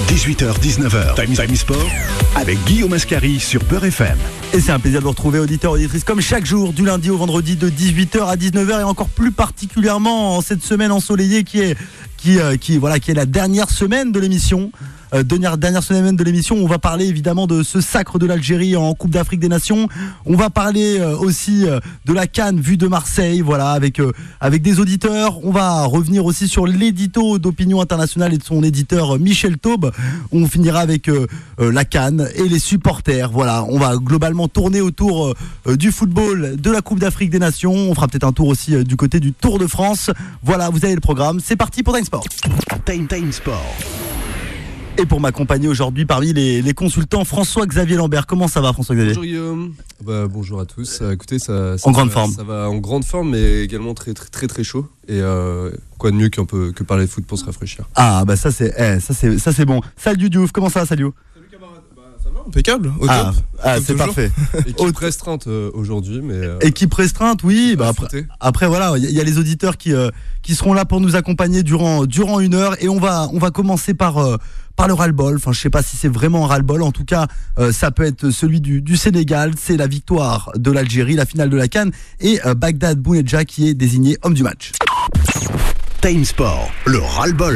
18h-19h, Time Sport, avec Guillaume Ascari sur Peur FM. Et c'est un plaisir de vous retrouver, auditeurs, auditrices, comme chaque jour, du lundi au vendredi, de 18h à 19h, et encore plus particulièrement en cette semaine ensoleillée qui est la dernière semaine de l'émission. Dernière semaine de l'émission, on va parler évidemment de ce sacre de l'Algérie en Coupe d'Afrique des Nations. On va parler aussi de la CAN vue de Marseille, voilà, avec des auditeurs. On va revenir aussi sur l'édito d'Opinion Internationale et de son éditeur Michel Taube. On finira avec la CAN et les supporters. Voilà, on va globalement tourner autour du football, de la Coupe d'Afrique des Nations. On fera peut-être un tour aussi du côté du Tour de France. Voilà, vous avez le programme. C'est parti pour Time Sport. Time Sport. Et pour m'accompagner aujourd'hui parmi les consultants, François-Xavier Lambert. Comment ça va, François-Xavier ? Bonjour Guillaume. Bonjour à tous. Écoutez, ça grande forme. Ça va en grande forme, mais également très très très très chaud. Et quoi de mieux que parler de foot pour se rafraîchir. Ah bah ça c'est bon. Salut Diouf, comment ça va, salut ? Salut camarade. Ça va, impeccable. Au top. C'est toujours. parfait. Équipe restreinte aujourd'hui, mais équipe restreinte, oui. Bah après voilà, il y a les auditeurs qui seront là pour nous accompagner durant une heure, et on va commencer par le ras-le-bol. Enfin, je sais pas si c'est vraiment un ras-le-bol. En tout cas, ça peut être celui du Sénégal. C'est la victoire de l'Algérie, la finale de la CAN, et Bagdad Bounedjah qui est désigné homme du match. Time Sport, le ras-le-bol.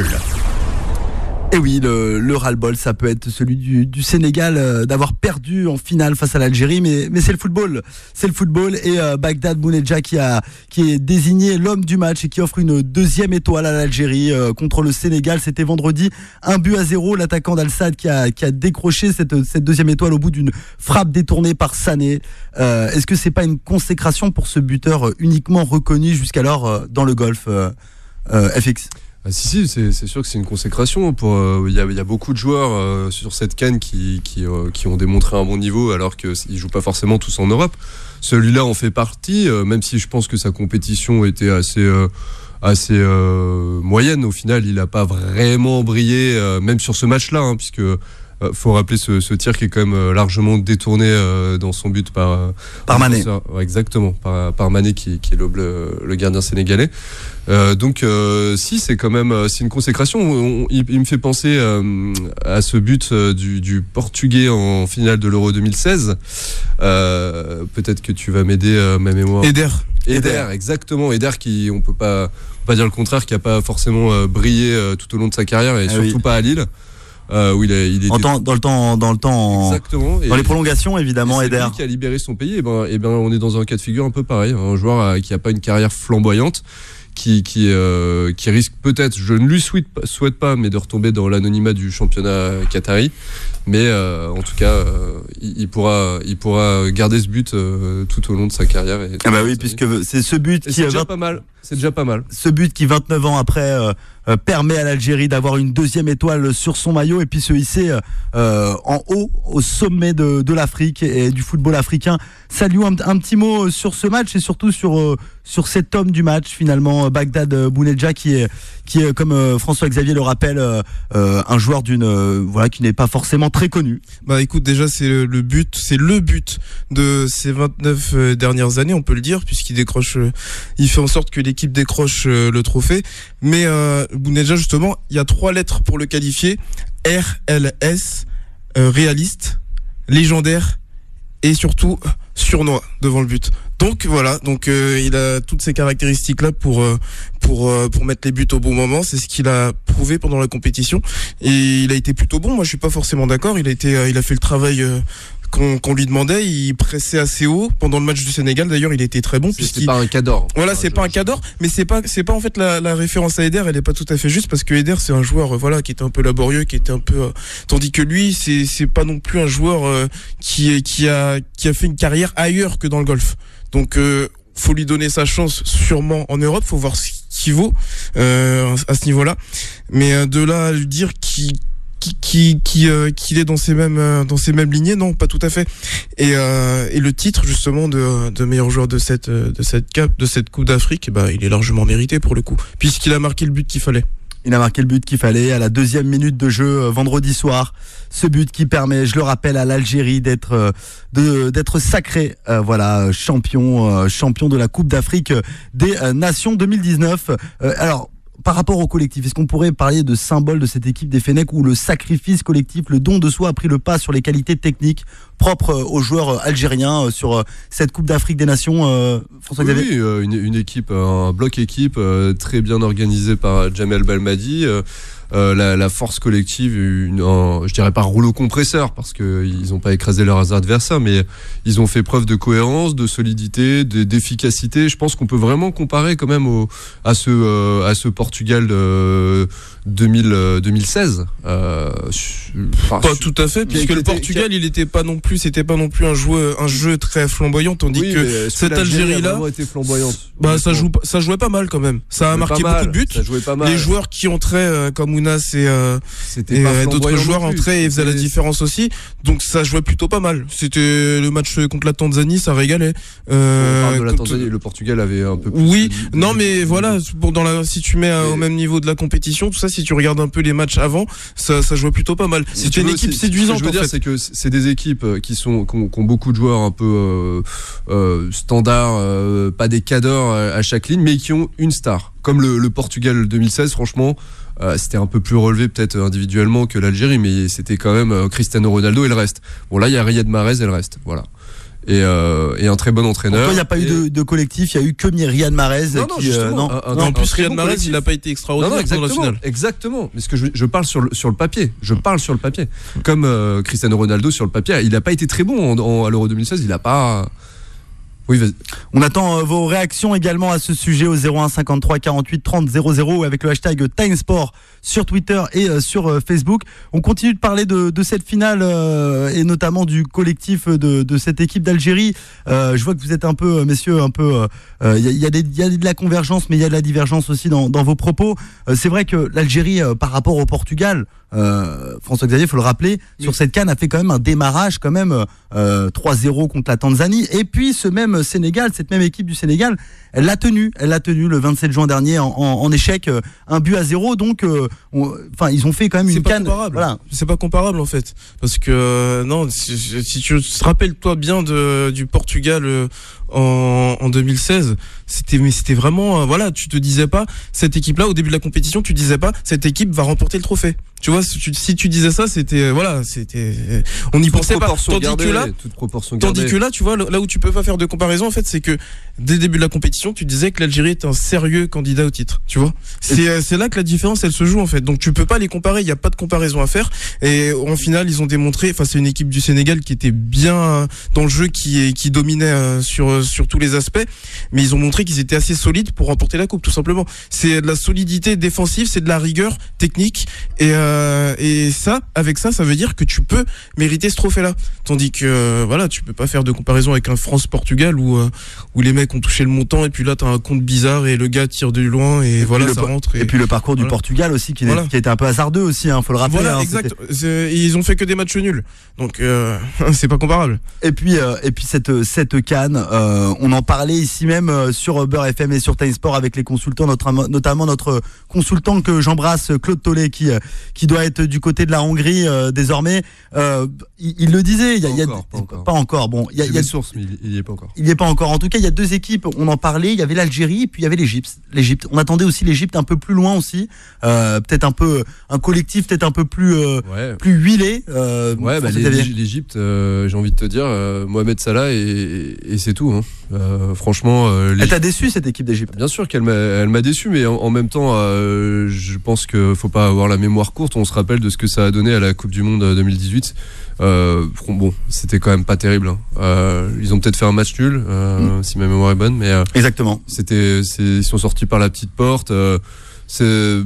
Et oui, le ras-le-bol, ça peut être celui du Sénégal d'avoir perdu en finale face à l'Algérie, mais c'est le football. C'est le football, et Bagdad Bounedjah qui est désigné l'homme du match et qui offre une deuxième étoile à l'Algérie contre le Sénégal. C'était vendredi, 1-0. L'attaquant d'Al-Sadd qui a décroché cette deuxième étoile au bout d'une frappe détournée par Sané. Est-ce que c'est pas une consécration pour ce buteur uniquement reconnu jusqu'alors dans le golf, FX ? Si, c'est sûr que c'est une consécration. Il y a beaucoup de joueurs sur cette CAN qui ont démontré un bon niveau, alors qu'ils ne jouent pas forcément tous en Europe. Celui-là en fait partie, même si je pense que sa compétition était assez moyenne. Au final, il n'a pas vraiment brillé, même sur ce match-là, puisque faut rappeler ce tir qui est quand même largement détourné dans son but par Mané. Exactement, par Mané qui est le gardien sénégalais. Donc si, c'est quand même c'est une consécration. Il me fait penser à ce but du Portugais en finale de l'Euro 2016. Peut-être que tu vas m'aider, ma mémoire. Eder, exactement. Eder qui, on peut pas dire le contraire, qui a pas forcément brillé tout au long de sa carrière, et surtout pas à Lille. Où il était dans le temps, exactement. Dans les prolongations, évidemment, Eder. C'est lui qui a libéré son pays. Et ben, on est dans un cas de figure un peu pareil. Un joueur qui a pas une carrière flamboyante, qui risque peut-être, je ne lui souhaite pas, mais de retomber dans l'anonymat du championnat qatari. Mais en tout cas, il pourra garder ce but tout au long de sa carrière. Puisque c'est ce but qui c'est déjà pas mal. C'est déjà pas mal. Ce but qui, 29 ans après, permet à l'Algérie d'avoir une deuxième étoile sur son maillot, et puis se hisser en haut, au sommet de l'Afrique et du football africain. Salut, un petit mot sur ce match, et surtout sur cet homme du match, finalement, Bagdad Bounedjah, qui est comme François-Xavier le rappelle, un joueur qui n'est pas forcément très connu. Bah écoute, déjà c'est le but de ces 29 dernières années, on peut le dire, puisqu'il décroche, il fait en sorte que l'équipe décroche le trophée. Mais Bounedjah, justement, il y a 3 lettres pour le qualifier: RLS, réaliste, légendaire, et surtout surnois devant le but. Donc voilà, il a toutes ces caractéristiques-là pour mettre les buts au bon moment. C'est ce qu'il a prouvé pendant la compétition, et il a été plutôt bon. Moi, je suis pas forcément d'accord. Il a fait le travail qu'on lui demandait. Il pressait assez haut pendant le match du Sénégal. D'ailleurs, il était très bon. C'est pas un cador. Voilà, c'est pas un cador, mais c'est pas en fait la référence à Eder. Elle est pas tout à fait juste, parce que Eder, c'est un joueur qui était un peu laborieux, qui était un peu tandis que lui, c'est pas non plus un joueur qui a fait une carrière ailleurs que dans le golf. Donc faut lui donner sa chance, sûrement en Europe. Faut voir ce qu'il vaut à ce niveau-là. Mais de là à lui dire qu'il est dans ces mêmes lignées, non, pas tout à fait. Et le titre justement de meilleur joueur de cette Coupe d'Afrique, il est largement mérité pour le coup, puisqu'il a marqué le but qu'il fallait. Il a marqué le but qu'il fallait à la 2e minute de jeu vendredi soir. Ce but qui permet, je le rappelle, à l'Algérie d'être sacré, champion de la Coupe d'Afrique des Nations 2019. Alors, par rapport au collectif, est-ce qu'on pourrait parler de symbole de cette équipe des Fennecs où le sacrifice collectif, le don de soi a pris le pas sur les qualités techniques propres aux joueurs algériens sur cette Coupe d'Afrique des Nations, François-Xavier? Oui, une équipe, un bloc équipe très bien organisé par Jamel Belmadi. La force collective, je dirais pas rouleau compresseur parce qu'ils n'ont pas écrasé leurs adversaires, mais ils ont fait preuve de cohérence, de solidité, d'efficacité. Je pense qu'on peut vraiment comparer quand même à ce Portugal de 2016. Pas tout à fait, puisque le Portugal, c'était pas non plus un jeu très flamboyant, tandis que cette Algérie-là, ça jouait pas mal quand même. Ça a marqué beaucoup de buts. Les joueurs qui entraient comme Ounas et d'autres joueurs entraient et faisaient la différence aussi. Donc ça jouait plutôt pas mal. C'était le match contre la Tanzanie, ça régalait. On parle de la Tanzanie, le Portugal avait un peu plus. Oui, non mais voilà, si tu mets au même niveau de la compétition, tout ça, si tu regardes un peu les matchs avant, ça jouait plutôt pas mal. C'était une équipe séduisante. Ce que je veux dire, c'est que c'est des équipes qui ont beaucoup de joueurs un peu standards, pas des cadors à chaque ligne, mais qui ont une star. Comme le Portugal 2016, franchement. C'était un peu plus relevé peut-être individuellement que l'Algérie, mais c'était quand même Cristiano Ronaldo et le reste. Bon là il y a Riyad Mahrez et le reste, voilà. Et un très bon entraîneur. Il n'y a pas eu de collectif, il y a eu que Riyad Mahrez. En plus Riyad Mahrez il n'a pas été extraordinaire dans la finale. Exactement. Mais ce que je parle sur le papier. Comme Cristiano Ronaldo sur le papier, il n'a pas été très bon à l'Euro 2016. Il n'a pas. Oui, vas-y. On attend vos réactions également à ce sujet au 01 53 48 30 00 avec le hashtag TimeSport sur Twitter et sur Facebook. On continue de parler de cette finale et notamment du collectif de cette équipe d'Algérie. Je vois que vous êtes un peu, messieurs, un peu. Il y a de la convergence, mais il y a de la divergence aussi dans vos propos. C'est vrai que l'Algérie, par rapport au Portugal, François-Xavier, il faut le rappeler, sur cette CAN a fait quand même un démarrage 3-0 contre la Tanzanie, et puis ce même Sénégal, cette même équipe du Sénégal, elle l'a tenu le 27 juin dernier en échec, 1-0, donc ils ont fait quand même une CAN. Voilà. C'est pas comparable en fait, parce que non, si tu te rappelles toi bien du Portugal en 2016, c'était vraiment tu te disais pas cette équipe là au début de la compétition, tu disais pas cette équipe va remporter le trophée. Tu vois, si tu disais ça, c'était on n'y pensait pas. Tandis que là, tu vois, là où tu peux pas faire de comparaison en fait, c'est que dès le début de la compétition, tu disais que l'Algérie était un sérieux candidat au titre, tu vois. C'est là que la différence elle se joue en fait. Donc tu peux pas les comparer, il y a pas de comparaison à faire, et en finale, ils ont démontré, c'est une équipe du Sénégal qui était bien dans le jeu, qui dominait sur tous les aspects, mais ils ont montré qu'ils étaient assez solides pour remporter la coupe, tout simplement. C'est de la solidité défensive, c'est de la rigueur technique, et ça, avec ça veut dire que tu peux mériter ce trophée-là. Tandis que tu peux pas faire de comparaison avec un France-Portugal où les mecs ont touché le montant et puis là t'as un compte bizarre et le gars tire de loin et ça rentre. Et puis le parcours du Portugal aussi qui a été un peu hasardeux aussi, faut le rappeler. Voilà, exact. Ils ont fait que des matchs nuls, donc c'est pas comparable. Et puis cette CAN, on en parlait ici même sur Beurre FM et sur TimeSport avec les consultants, notamment notre consultant que j'embrasse, Claude Tollet, qui doit être du côté de la Hongrie désormais. Il le disait, pas encore. Bon, il y a des sources, mais il y est pas encore. Il y est pas encore. En tout cas, il y a deux équipes. On en parlait. Il y avait l'Algérie et puis il y avait l'Égypte. On attendait aussi l'Égypte un peu plus loin aussi. Peut-être un collectif peut-être un peu plus huilé. L'Égypte, j'ai envie de te dire, Mohamed Salah et c'est tout. Franchement, elle t'a déçu cette équipe d'Égypte? Bien sûr qu'elle m'a déçu, mais en même temps, je pense qu'il faut pas avoir la mémoire courte. On se rappelle de ce que ça a donné à la Coupe du Monde 2018. C'était quand même pas terrible. Ils ont peut-être fait un match nul, si ma mémoire est bonne, mais exactement. Ils sont sortis par la petite porte. C'était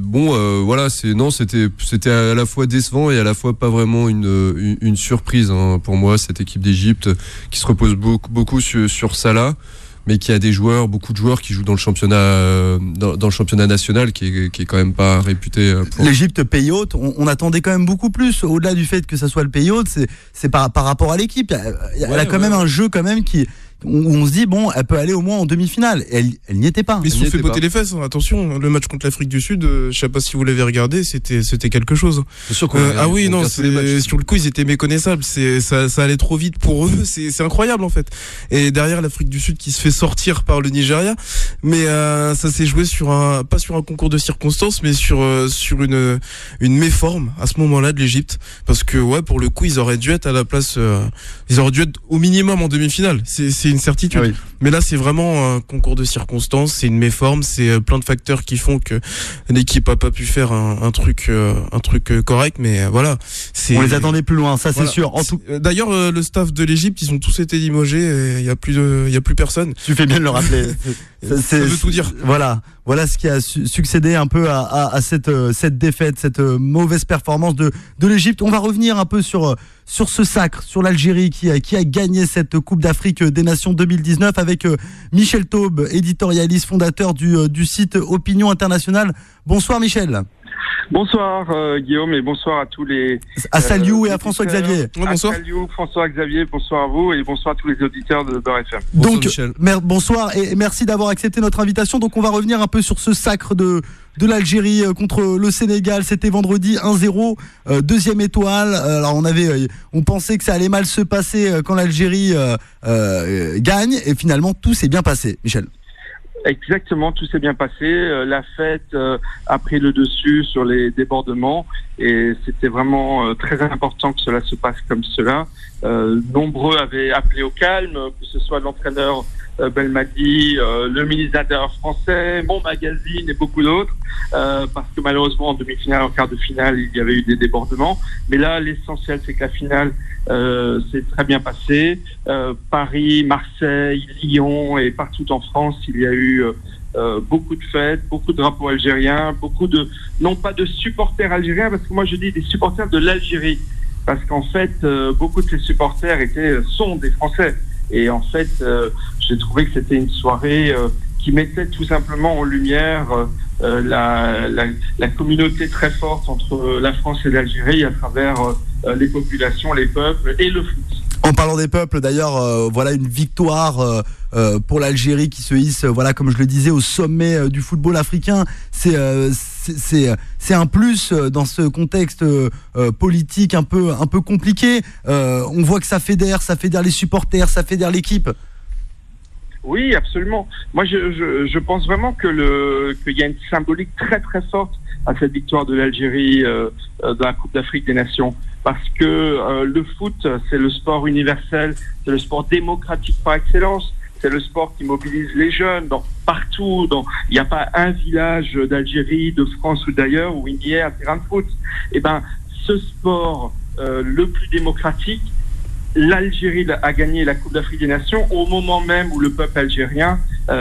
à la fois décevant et à la fois pas vraiment une surprise pour moi, cette équipe d'Égypte qui se repose beaucoup sur Salah, mais qui a beaucoup de joueurs qui jouent dans le championnat national qui est quand même pas réputé pour... L'Égypte pays hôte, on attendait quand même beaucoup plus, au-delà du fait que ça soit le pays hôte, c'est par rapport à l'équipe. Elle a quand même un jeu quand même qui où on se dit bon, elle peut aller au moins en demi-finale. Et elle n'y était pas. Ils se sont fait botter les fesses, hein. Attention, le match contre l'Afrique du Sud, je sais pas si vous l'avez regardé, c'était quelque chose. C'est sûr Ah oui, non, sur le coup ils étaient méconnaissables, ça allait trop vite pour eux, c'est incroyable en fait. Et derrière l'Afrique du Sud qui se fait sortir par le Nigeria, mais ça s'est joué pas sur un concours de circonstances, mais sur une méforme à ce moment-là de l'Égypte, parce que ouais, pour le coup ils auraient dû être à la place, ils auraient dû être au minimum en demi-finale, c'est une certitude. Ah oui. Mais là c'est vraiment un concours de circonstances, c'est une méforme, c'est plein de facteurs qui font que l'équipe a pas pu faire un truc correct, mais voilà. On les attendait plus loin, ça c'est sûr. D'ailleurs, le staff de l'Égypte, ils ont tous été limogés et il y a plus personne. Tu fais bien de le rappeler. Ça veut tout dire. Voilà ce qui a succédé un peu à cette défaite, cette mauvaise performance de l'Égypte. On va revenir un peu sur ce sacre, sur l'Algérie qui a gagné cette Coupe d'Afrique des Nations 2019 avec Michel Taube, éditorialiste, fondateur du site Opinion Internationale. Bonsoir Michel. Bonsoir Guillaume et bonsoir à tous les... À Saliou et à François-Xavier. Bonsoir. À Saliou, François-Xavier, bonsoir à vous et bonsoir à tous les auditeurs de Beurre FM. Donc, bonsoir et merci d'avoir accepté notre invitation. Donc on va revenir un peu sur ce sacre de l'Algérie contre le Sénégal. C'était vendredi 1-0, deuxième étoile. Alors on pensait que ça allait mal se passer quand l'Algérie gagne et finalement tout s'est bien passé, Michel. Exactement, tout s'est bien passé. La fête a pris le dessus sur les débordements et c'était vraiment très important que cela se passe comme cela. Nombreux avaient appelé au calme, que ce soit l'entraîneur Belmadi, le ministre de l'Intérieur français, Mon Magazine et beaucoup d'autres, parce que malheureusement en demi-finale, en quart de finale, il y avait eu des débordements. Mais là, l'essentiel, c'est que la finale s'est très bien passée. Paris, Marseille, Lyon et partout en France, il y a eu beaucoup de fêtes, beaucoup de drapeaux algériens, non pas de supporters algériens, parce que moi je dis des supporters de l'Algérie, parce qu'en fait, beaucoup de ces supporters sont des Français. Et en fait, j'ai trouvé que c'était une soirée qui mettait tout simplement en lumière la communauté très forte entre la France et l'Algérie à travers les populations, les peuples et le foot. En parlant des peuples, d'ailleurs, voilà une victoire pour l'Algérie qui se hisse, voilà, comme je le disais, au sommet du football africain. C'est un plus dans ce contexte politique un peu compliqué. On voit que ça fédère les supporters, ça fédère l'équipe. Oui, absolument. Moi, je pense vraiment qu'il y a une symbolique très très forte à cette victoire de l'Algérie dans la Coupe d'Afrique des Nations. Parce que le foot, c'est le sport universel, c'est le sport démocratique par excellence, c'est le sport qui mobilise les jeunes partout. Il n'y a pas un village d'Algérie, de France ou d'ailleurs où il y ait un terrain de foot. Et ben, ce sport le plus démocratique, l'Algérie a gagné la Coupe d'Afrique des Nations au moment même où le peuple algérien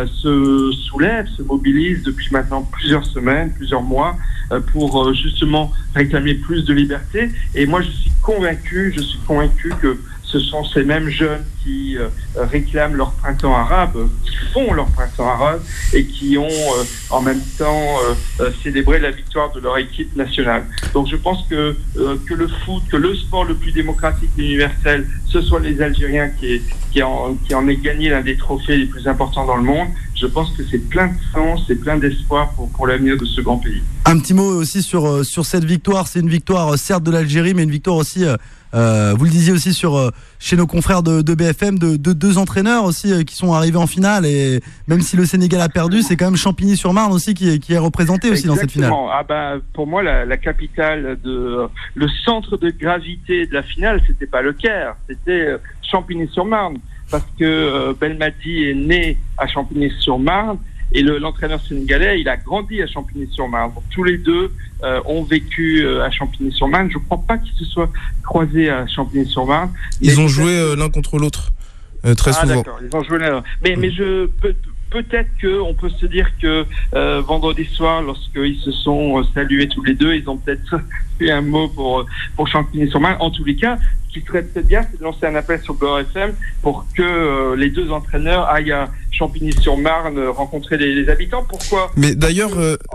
se soulève, se mobilise depuis maintenant plusieurs semaines, plusieurs mois pour justement réclamer plus de liberté. Et moi, je suis convaincu que ce sont ces mêmes jeunes qui réclament leur printemps arabe, qui font leur printemps arabe et qui ont en même temps célébré la victoire de leur équipe nationale. Donc je pense que le foot, que le sport le plus démocratique et universel, ce soit les Algériens qui en aient gagné l'un des trophées les plus importants dans le monde. Je pense que c'est plein de sens et plein d'espoir pour l'avenir de ce grand pays. Un petit mot aussi sur cette victoire. C'est une victoire certes de l'Algérie, mais une victoire aussi, vous le disiez aussi chez nos confrères de BFM, de deux entraîneurs aussi qui sont arrivés en finale. Et même si le Sénégal a perdu, c'est quand même Champigny-sur-Marne aussi qui est représenté aussi. Exactement. Dans cette finale. Ah bah, pour moi, la capitale, le centre de gravité de la finale, c'était pas le Caire, c'était Champigny-sur-Marne. Parce que Belmadi est né à Champigny-sur-Marne et l'entraîneur sénégalais, il a grandi à Champigny-sur-Marne. Donc, tous les deux ont vécu à Champigny-sur-Marne. Je ne crois pas qu'ils se soient croisés à Champigny-sur-Marne. Ils ont joué l'un contre l'autre très souvent. D'accord, ils ont joué l'un. Mais peut-être qu'on peut se dire que vendredi soir, lorsqu'ils se sont salués tous les deux, ils ont peut-être fait un mot pour Champigny-sur-Marne. En tous les cas, ce qui serait peut-être bien, c'est de lancer un appel sur Beurre FM pour que les deux entraîneurs aillent à Champigny-sur-Marne rencontrer les habitants. Pourquoi ? Mais d'ailleurs,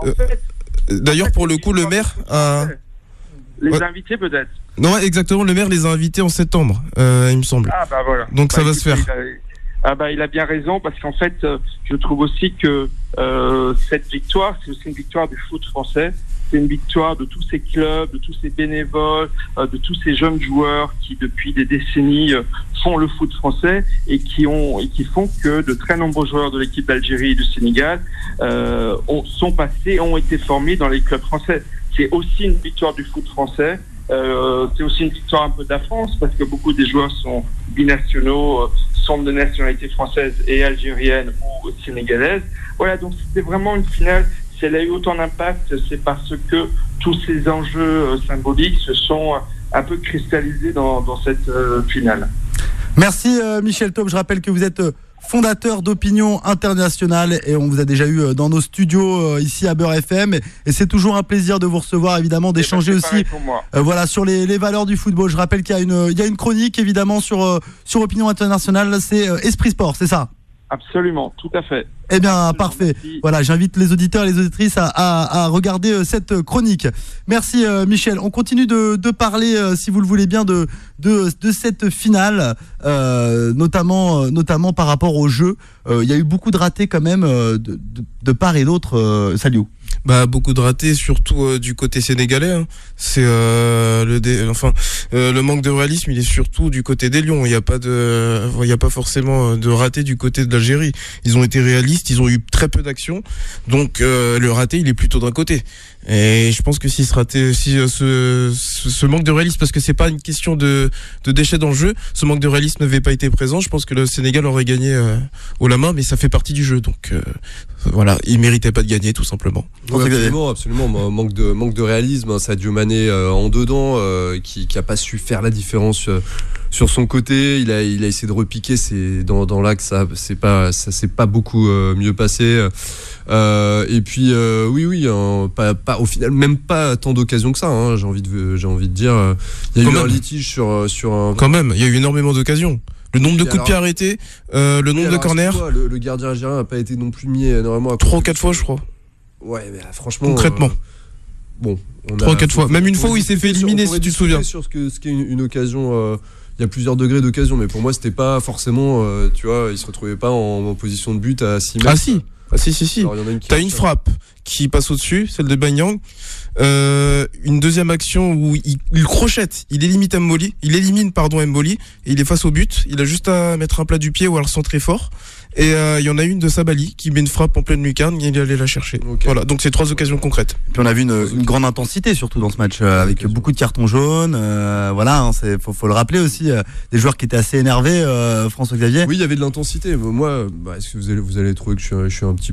pour le coup, le maire a... Les invités peut-être. Non, exactement, le maire les a invités en septembre, il me semble. Ah bah voilà. Donc ça va se faire. Ah bah, il a bien raison, parce qu'en fait, je trouve aussi que cette victoire, c'est aussi une victoire du foot français. C'est une victoire de tous ces clubs, de tous ces bénévoles, de tous ces jeunes joueurs qui, depuis des décennies, font le foot français et qui font que de très nombreux joueurs de l'équipe d'Algérie et du Sénégal ont été formés dans les clubs français. C'est aussi une victoire du foot français. C'est aussi une victoire un peu de la France, parce que beaucoup des joueurs sont binationaux, sont de nationalité française et algérienne ou sénégalaise. Voilà, donc c'était vraiment une finale. Si elle a eu autant d'impact, c'est parce que tous ces enjeux symboliques se sont un peu cristallisés dans cette finale. Merci Michel Taube. Je rappelle que vous êtes fondateur d'Opinion Internationale et on vous a déjà eu dans nos studios ici à Beurre FM et c'est toujours un plaisir de vous recevoir, évidemment, d'échanger aussi voilà, sur les valeurs du football. Je rappelle qu'il y a une chronique évidemment sur Opinion Internationale, c'est Esprit Sport, c'est ça? Absolument, tout à fait. Eh bien, parfait. Voilà, j'invite les auditeurs et les auditrices à regarder cette chronique. Merci Michel. On continue de parler, si vous le voulez bien, de cette finale, notamment par rapport au jeu. Il y a eu beaucoup de ratés quand même de part et d'autre. Saliou. Bah, beaucoup de ratés, surtout du côté sénégalais. Hein. C'est le manque de réalisme, il est surtout du côté des Lions. Il y a pas forcément de ratés du côté de l'Algérie. Ils ont été réalistes, ils ont eu très peu d'actions, donc le raté, il est plutôt d'un côté. Et je pense que si ce manque de réalisme, parce que c'est pas une question de déchets dans le jeu, ce manque de réalisme n'avait pas été présent, je pense que le Sénégal aurait gagné haut la main, mais ça fait partie du jeu, donc voilà, il méritait pas de gagner, tout simplement. Ouais, absolument. Manque de réalisme, hein, Sadio Mané en dedans, qui a pas su faire la différence sur son côté. Il a essayé de repiquer, c'est dans l'axe, ça s'est pas beaucoup mieux passé. Et puis oui, pas au final, même pas tant d'occasions que ça. Hein, j'ai envie de dire, il y a eu un litige sur un. Quand même, il y a eu énormément d'occasions. Le nombre de coups de pied arrêtés, le nombre de corners. Le gardien algérien n'a pas été non plus mis énormément à 3 ou 4 fois, je crois. Ouais, mais franchement. Concrètement. Bon. 3 ou 4 fois. Même une fois où il s'est fait éliminer, si tu te souviens. Sur ce qu'est une occasion. Il y a plusieurs degrés d'occasion, mais pour moi, c'était pas forcément. Tu vois, il se retrouvait pas en position de but à 6 mètres. Ah si. T'as une frappe qui passe au-dessus, celle de Banyang. Une deuxième action où il crochette, il élimine Mboli, et il est face au but. Il a juste à mettre un plat du pied ou à le centrer fort. Et il y en a une de Sabali qui met une frappe en pleine lucarne, il est allé la chercher. Okay. Voilà, donc c'est 3 occasions concrètes. Et puis on a vu une grande intensité surtout dans ce match, avec beaucoup de cartons jaunes. Voilà, hein, faut le rappeler aussi, des joueurs qui étaient assez énervés. François Xavier. Oui, il y avait de l'intensité. Moi, est-ce que vous allez trouver que je suis un petit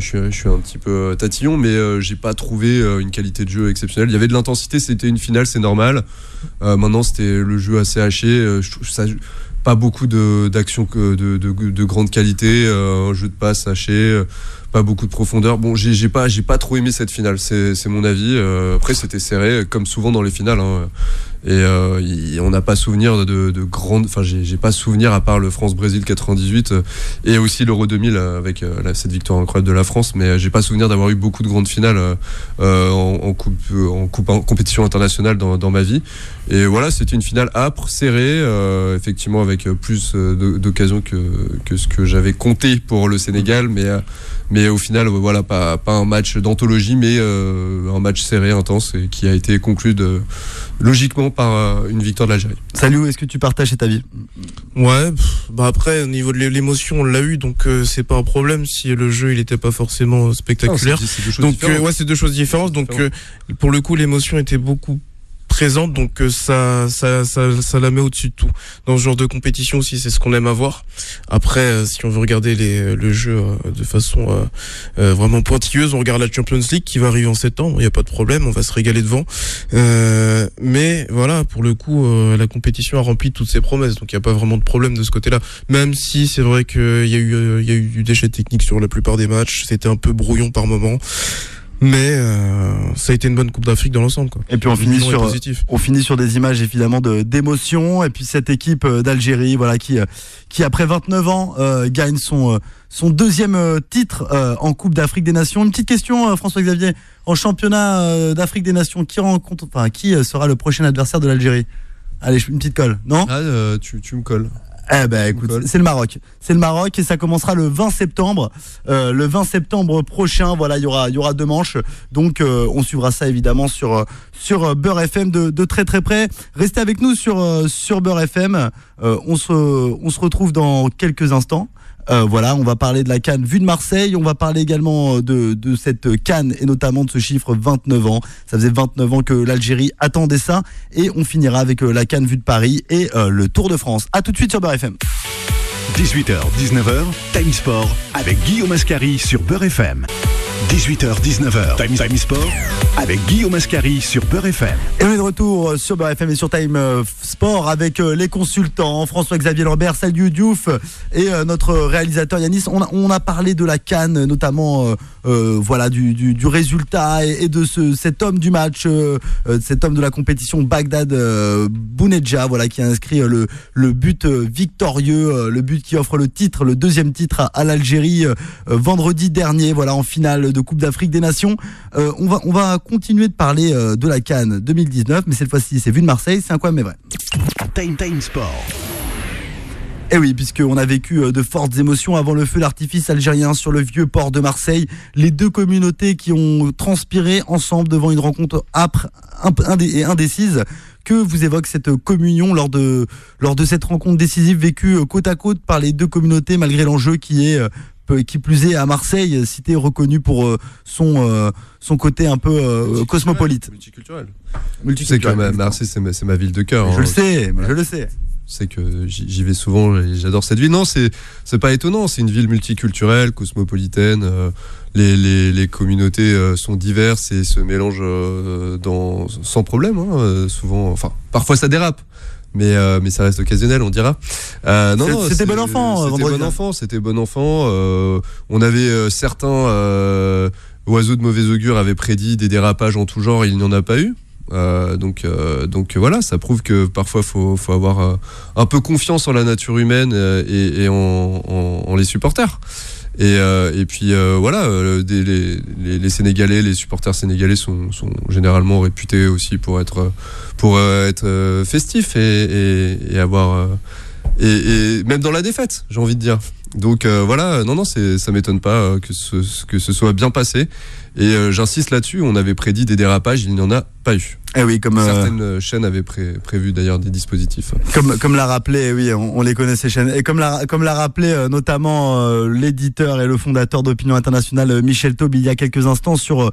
peu tatillon, mais j'ai pas trouvé une qualité de jeu exceptionnelle. Il y avait de l'intensité, c'était une finale, c'est normal. Maintenant, c'était le jeu assez haché. Je trouve ça. Pas beaucoup d'actions de grande qualité, un jeu de passe haché, pas beaucoup de profondeur. Bon, j'ai pas trop aimé cette finale, c'est mon avis. Après, c'était serré, comme souvent dans les finales. Hein. Et on n'a pas souvenir de grandes. Enfin, j'ai pas souvenir à part le France-Brésil 98 et aussi l'Euro 2000 avec cette victoire incroyable de la France. Mais j'ai pas souvenir d'avoir eu beaucoup de grandes finales en compétition internationale dans ma vie. Et voilà, c'était une finale âpre, serrée, effectivement avec plus d'occasions que ce que j'avais compté pour le Sénégal. Mais au final, voilà, pas un match d'anthologie, mais un match serré, intense, et qui a été conclu logiquement par une victoire de l'Algérie. Salut, est-ce que tu partages cet avis? Ouais, après, au niveau de l'émotion, on l'a eu, donc c'est pas un problème si le jeu il était pas forcément spectaculaire. C'est deux choses différentes. C'est deux choses différentes. Donc pour le coup, l'émotion était beaucoup présente, donc ça la met au-dessus de tout. Dans ce genre de compétition aussi, c'est ce qu'on aime avoir. Après, si on veut regarder le jeu de façon vraiment pointilleuse, on regarde la Champions League qui va arriver en septembre, il n'y a pas de problème, on va se régaler devant. Mais voilà, pour le coup, la compétition a rempli toutes ses promesses, donc il n'y a pas vraiment de problème de ce côté-là. Même si c'est vrai qu'il y a eu du déchet technique sur la plupart des matchs, c'était un peu brouillon par moment. Mais ça a été une bonne Coupe d'Afrique dans l'ensemble, quoi. Et puis on finit sur des images évidemment d'émotion. Et puis cette équipe d'Algérie, voilà, qui après 29 ans gagne son deuxième titre en Coupe d'Afrique des Nations. Une petite question, François Xavier, en championnat d'Afrique des Nations, qui sera le prochain adversaire de l'Algérie? Allez, une petite colle, non? Tu me colles. Eh ben écoute, c'est le Maroc. C'est le Maroc et ça commencera le 20 septembre. Le 20 septembre prochain, voilà, il y aura 2 manches. Donc on suivra ça évidemment sur Beurre FM de très très près. Restez avec nous sur Beurre FM. On se retrouve dans quelques instants. Voilà, on va parler de la CAN vue de Marseille, on va parler également de cette CAN et notamment de ce chiffre 29 ans. Ça faisait 29 ans que l'Algérie attendait ça et on finira avec la CAN vue de Paris et le Tour de France. À tout de suite sur Beurre FM. 18h, 19h, Time Sport avec Guillaume Ascari sur Beurre FM. 18h, 19h, Time Sport avec Guillaume Ascari sur Beurre FM. Et on est de retour sur Beurre FM et sur Time Sport avec les consultants François-Xavier Lambert, Saliou Diouf et notre réalisateur Yanis. On a parlé de la CAN, notamment voilà, du résultat et de cet homme du match, cet homme de la compétition, Bagdad Bounedjah, voilà, qui a inscrit le but victorieux, le but qui offre le 2e titre à l'Algérie vendredi dernier, voilà, en finale de Coupe d'Afrique des Nations. On va continuer de parler de la CAN 2019, mais cette fois-ci c'est vu de Marseille, c'est un quoi mais vrai. Time Sport. Et oui, puisqu'on a vécu de fortes émotions avant le feu d'artifice algérien sur le vieux port de Marseille, les 2 communautés qui ont transpiré ensemble devant une rencontre âpre et indécise. Que vous évoque cette communion lors de cette rencontre décisive vécue côte à côte par les 2 communautés, malgré l'enjeu qui plus est à Marseille, cité reconnue pour son côté un peu cosmopolite. Multiculturel. Tu sais que Marseille, c'est ma ville de cœur. Je le sais, mais je le sais. Je sais que j'y vais souvent et j'adore cette ville. Non, c'est pas étonnant. C'est une ville multiculturelle, cosmopolitaine. Les communautés sont diverses et se mélangent sans problème. Souvent, enfin, parfois ça dérape. Mais ça reste occasionnel, on dira. C'était bon enfant. C'était bon enfant. On avait certains oiseaux de mauvais augure avaient prédit des dérapages en tout genre. Il n'y en a pas eu. Donc voilà, ça prouve que parfois faut avoir un peu confiance en la nature humaine et en les supporters. Et puis voilà, les Sénégalais, les supporters sénégalais sont généralement réputés aussi pour être festifs et avoir et même dans la défaite, j'ai envie de dire. Donc voilà, non, ça m'étonne pas que ce soit bien passé. Et j'insiste là-dessus, on avait prédit des dérapages, il n'y en a pas eu. Eh oui, comme certaines chaînes avaient prévu d'ailleurs des dispositifs. Comme l'a rappelé, oui, on les connaît ces chaînes. Et comme l'a rappelé notamment l'éditeur et le fondateur d'Opinion Internationale, Michel Taube, il y a quelques instants sur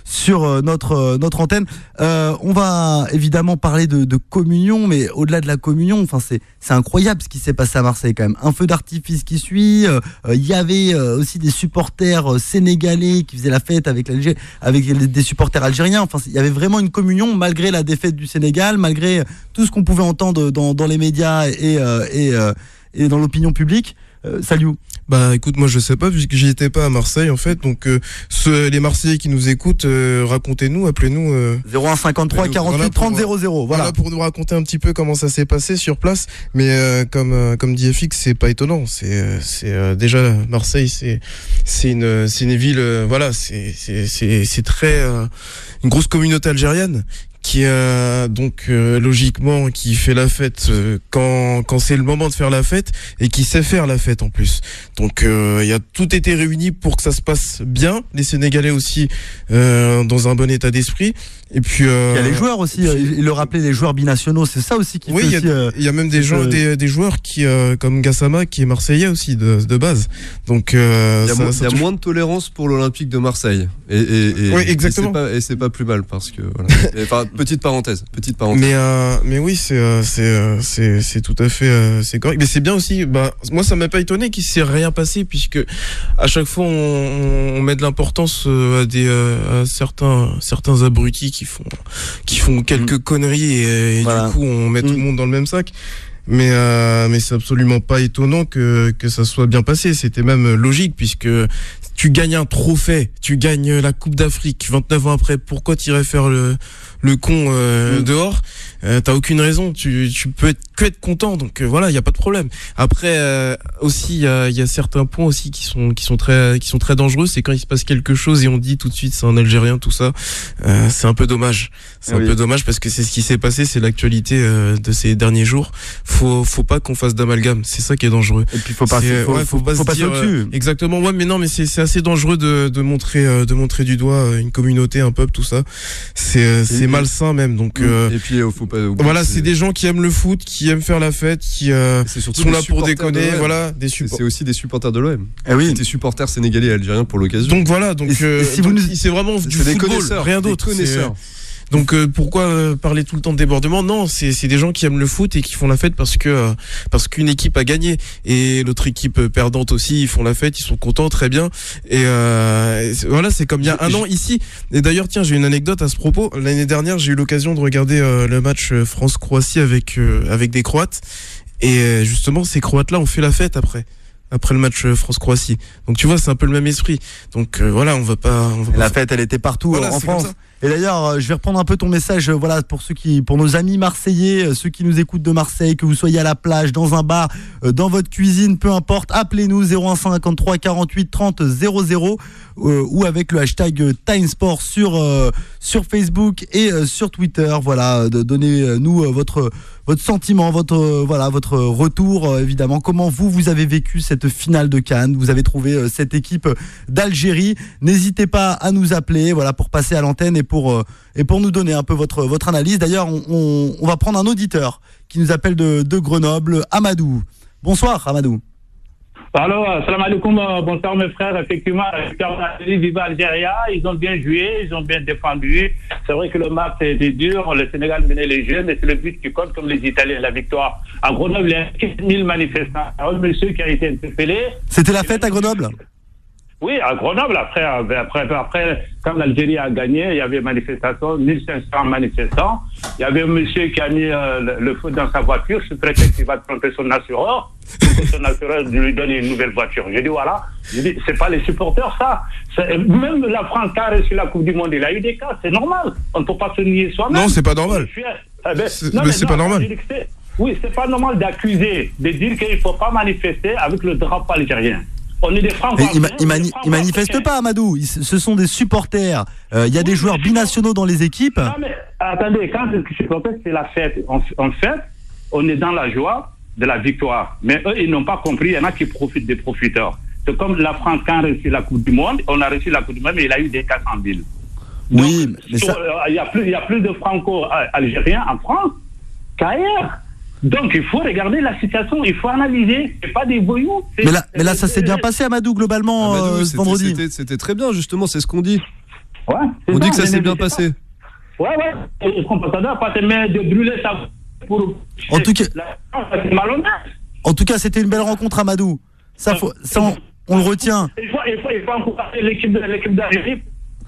notre antenne. On va évidemment parler de communion, mais au-delà de la communion, enfin c'est incroyable ce qui s'est passé à Marseille quand même. Un feu d'artifice qui suit. Il y avait aussi des supporters sénégalais qui faisaient la fête avec des supporters algériens. Enfin, il y avait vraiment une communion malgré la défaite du Sénégal, malgré tout ce qu'on pouvait entendre dans les médias et dans l'opinion publique. Saliou. Bah écoute, moi je sais pas puisque j'y étais pas à Marseille en fait, donc les Marseillais qui nous écoutent, racontez-nous, appelez-nous 01 53 48 30 00. Voilà pour nous raconter un petit peu comment ça s'est passé sur place. Mais comme dit FX, c'est pas étonnant. C'est déjà Marseille, c'est une ville, voilà, c'est très une grosse communauté algérienne qui donc logiquement qui fait la fête quand c'est le moment de faire la fête et qui sait faire la fête en plus. Donc il y a tout été réuni pour que ça se passe bien. Les Sénégalais aussi dans un bon état d'esprit. Et puis il y a les joueurs aussi. Il le rappelait, les joueurs binationaux, c'est ça aussi qui. Oui, il y a même des joueurs qui comme Gassama qui est marseillais aussi de base. Donc il y a moins de tolérance pour l'Olympique de Marseille. Oui, exactement. Et c'est pas plus mal parce que voilà. Enfin, petite parenthèse. Mais oui, c'est tout à fait c'est correct. Mais c'est bien aussi. Moi, ça m'a pas étonné qu'il s'est rien passé puisque à chaque fois on met de l'importance à certains abrutis qui font quelques conneries et voilà. Du coup on met tout le monde dans le même sac. Mais c'est absolument pas étonnant que ça soit bien passé. C'était même logique puisque tu gagnes un trophée, tu gagnes la Coupe d'Afrique 29 ans après. Pourquoi t'irais faire le con dehors? t'as aucune raison, tu peux être content, donc voilà, il y a pas de problème. Après aussi il y a certains points aussi qui sont très dangereux, c'est quand il se passe quelque chose et on dit tout de suite c'est un Algérien, tout ça, c'est un peu dommage. C'est un peu dommage parce que c'est ce qui s'est passé, c'est l'actualité de ces derniers jours. Faut pas qu'on fasse d'amalgame, c'est ça qui est dangereux. Et puis faut pas se dire au-dessus. Exactement, ouais, mais non, mais c'est assez dangereux de montrer du doigt une communauté, un peuple, tout ça. C'est malsain même, donc et puis faut pas oublier, voilà, c'est des gens qui aiment le foot, qui aiment faire la fête, qui sont là pour déconner, voilà, c'est aussi des supporters de l'OM. Oui. Des supporters sénégalais et algériens pour l'occasion. Donc voilà, c'est vraiment du football, rien d'autre. Donc pourquoi parler tout le temps de débordement? Non, c'est des gens qui aiment le foot et qui font la fête parce qu'une équipe a gagné et l'autre équipe perdante aussi, ils font la fête, ils sont contents, très bien. Et voilà, c'est comme il y a un an ici. Et d'ailleurs, tiens, j'ai une anecdote à ce propos. L'année dernière, j'ai eu l'occasion de regarder le match France-Croatie avec des Croates. Et justement, ces Croates-là ont fait la fête après le match France-Croatie. Donc tu vois, c'est un peu le même esprit. Donc voilà, on va pas la fête, elle était partout en France. Et d'ailleurs, je vais reprendre un peu ton message, voilà, pour nos amis marseillais, ceux qui nous écoutent de Marseille, que vous soyez à la plage, dans un bar, dans votre cuisine, peu importe, appelez-nous 01 53 48 30 00 ou avec le hashtag Timesport sur Facebook et sur Twitter. Voilà, donnez-nous votre sentiment, votre retour, évidemment. Comment vous avez vécu cette finale de CAN? Vous avez trouvé cette équipe d'Algérie? N'hésitez pas à nous appeler, voilà, pour passer à l'antenne et pour nous donner un peu votre analyse. D'ailleurs, on va prendre un auditeur qui nous appelle de Grenoble, Amadou. Bonsoir, Amadou. Alors, salam alaikum, bonsoir mes frères. Effectivement, vive Algérie, ils ont bien joué, ils ont bien défendu. C'est vrai que le match était dur, le Sénégal menait les jeux, mais c'est le but qui compte, comme les Italiens, la victoire. À Grenoble, il y a 15 000 manifestants. Un monsieur qui a été interpellé. C'était la fête à Grenoble? Oui, à Grenoble, après, quand l'Algérie a gagné, il y avait manifestation, 1500 manifestants. Il y avait un monsieur qui a mis le feu dans sa voiture, sous prétexte qu'il va tromper son assureur, pour que son assureur lui donne une nouvelle voiture. J'ai dit, voilà, c'est pas les supporters, ça. Même la France qui a reçu la Coupe du Monde, il a eu des cas, c'est normal. On ne peut pas se nier soi-même. Non, c'est pas normal. C'est pas normal. Oui, c'est pas normal d'accuser, de dire qu'il ne faut pas manifester avec le drapeau algérien. On est des Franco-Africains. Ils manifestent pas, Amadou. Ce sont des supporters. Il y a des joueurs binationaux dans les équipes. Non, mais attendez, quand je supporter, c'est la fête. En fait, on est dans la joie de la victoire. Mais eux, ils n'ont pas compris. Il y en a qui profitent des profiteurs. C'est comme la France, quand on a reçu la Coupe du Monde, on a reçu la Coupe du Monde, mais il a eu des 400 000. Oui, mais ça... il y a plus de Franco-Algériens en France qu'ailleurs. Donc il faut regarder la situation, il faut analyser, c'est pas des voyous. Mais là ça s'est bien passé, Amadou, globalement, vendredi. C'était très bien, justement, c'est ce qu'on dit. Ouais, on dit que ça s'est bien passé. Ouais, est-ce qu'on peut pas de brûler ça pour... En tout cas, c'est malhonnête. En tout cas, c'était une belle rencontre, Amadou. On le retient. Il faut encourager l'équipe d'Algérie.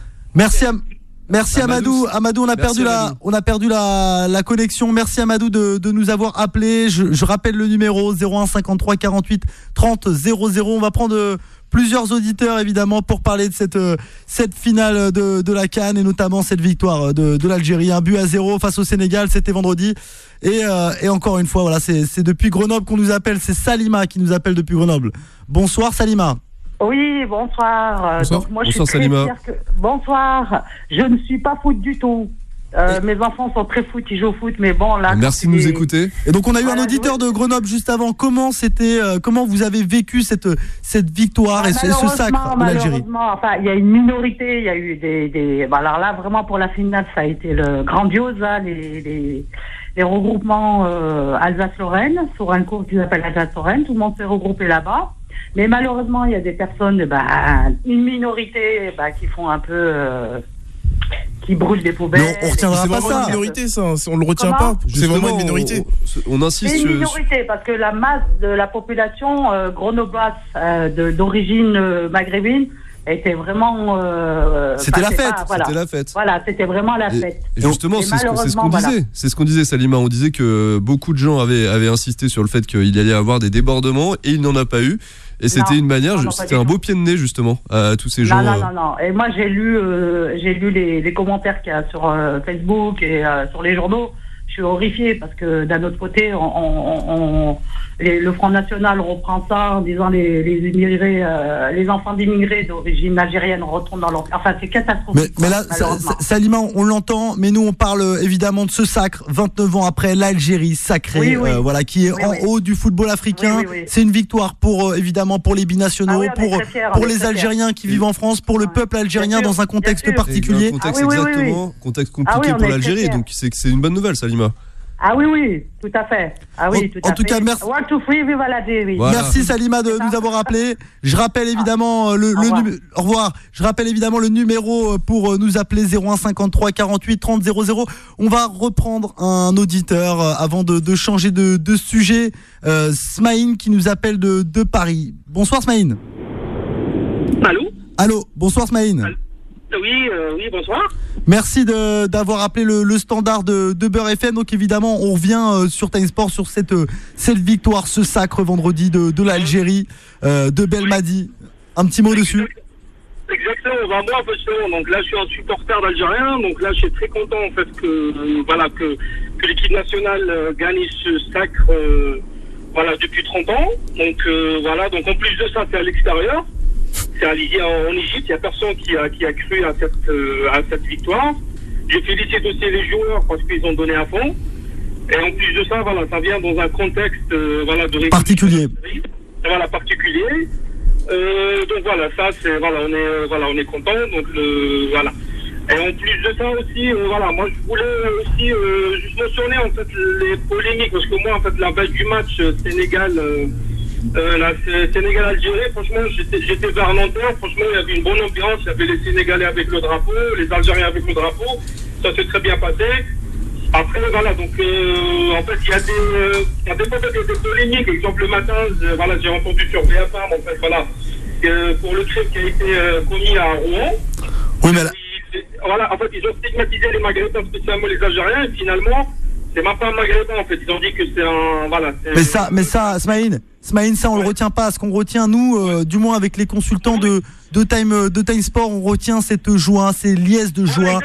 Merci Amadou. Amadou, on a perdu la connexion. Merci Amadou de nous avoir appelé. Je rappelle le numéro 01 53 48 30 00. On va prendre plusieurs auditeurs évidemment pour parler de cette finale de la CAN et notamment cette victoire de l'Algérie, 1-0 face au Sénégal. C'était vendredi et encore une fois, voilà, c'est depuis Grenoble qu'on nous appelle. C'est Salima qui nous appelle depuis Grenoble. Bonsoir Salima. Oui, bonsoir. Donc, moi, bonsoir Salima. Bonsoir. Je ne suis pas foot du tout. Mes enfants sont très foot, ils jouent au foot, mais bon là. Merci de nous écouter. Et donc on a eu un auditeur de Grenoble juste avant. Comment vous avez vécu cette victoire et ce sacre de l'Algérie? Enfin, il y a une minorité, il y a eu des. Alors là, vraiment pour la finale, ça a été le grandiose, là, les regroupements Alsace-Lorraine sur un cours qu'ils appellent Alsace-Lorraine. Tout le monde s'est regroupé là-bas. Mais malheureusement, il y a des personnes, une minorité, qui font un peu, qui brûlent des poubelles. Mais on retiendra pas ça. C'est une minorité, ça. On le retient pas. C'est vraiment une minorité. On insiste. C'est une minorité parce que la masse de la population grenobloise d'origine maghrébine était vraiment. C'était la fête. C'était la fête. Voilà, c'était vraiment la fête. Et justement, c'est ce qu'on disait. C'est ce qu'on disait, Salima. On disait que beaucoup de gens avaient insisté sur le fait qu'il y allait y avoir des débordements et il n'y en a pas eu. Et c'était une manière, c'était un beau pied de nez justement à tous ces gens. Non. Et moi j'ai lu les commentaires qu'il y a sur Facebook et sur les journaux. Je suis horrifiée parce que d'un autre côté, le Front National reprend ça en disant les immigrés, les enfants d'immigrés d'origine algérienne retournent dans leur... Enfin, c'est catastrophique. Mais là, Salima, on l'entend, mais nous on parle évidemment de ce sacre, 29 ans après l'Algérie sacrée, voilà, qui est en haut du football africain. C'est une victoire pour évidemment pour les binationaux, pour les Algériens qui vivent en France, pour le peuple algérien dans un contexte particulier. Contexte compliqué pour l'Algérie, donc c'est une bonne nouvelle, Salima. Ah oui, tout à fait. Ah oui, tout à fait. En tout cas, merci. One, two, three, viva l'Algérie. Voilà. Merci Salima de nous avoir appelé. Je rappelle évidemment au revoir. Je rappelle évidemment le numéro pour nous appeler 01 53 48 30 00. On va reprendre un auditeur avant de changer de sujet. Smaïn qui nous appelle de Paris. Bonsoir Smaïn. Allô, bonsoir Smaïn. Oui, bonsoir. Merci d'avoir appelé le standard de Beurre FM. Donc évidemment, on revient sur Time Sport sur cette victoire, ce sacre vendredi de l'Algérie, de Belmadi. Un petit mot dessus. Exactement. Moi, donc là, je suis un supporter d'Algérien. Donc là, je suis très content en fait que l'équipe nationale gagne ce sacre depuis 30 ans. Donc en plus de ça, c'est à l'extérieur. C'est en Égypte, il n'y a personne qui a cru à cette victoire. Je félicite aussi les joueurs parce qu'ils ont donné à fond. Et en plus de ça, ça vient dans un contexte de particulier. Particulier. Donc ça c'est on est content. Donc voilà. Et en plus de ça aussi, moi je voulais aussi juste mentionner en fait les polémiques parce que moi en fait la veille du match Sénégal. Sénégal-Algérie, franchement, j'étais vers Nanterre, franchement, il y avait une bonne ambiance, il y avait les Sénégalais avec le drapeau, les Algériens avec le drapeau, ça s'est très bien passé. Après, donc, en fait, il y a des polémiques, exemple, le matin, j'ai entendu sur BFM, en fait, pour le crime qui a été commis à Rouen. Oui, mais là... en fait, ils ont stigmatisé les Maghrébins, spécialement les Algériens, et finalement, c'est même pas un Maghrébin, en fait, ils ont dit que c'est un... Mais ça, Smaïn, ça on le retient pas. Ce qu'on retient nous, du moins avec les consultants de Time Sport, on retient cette joie, ces liesses de joie.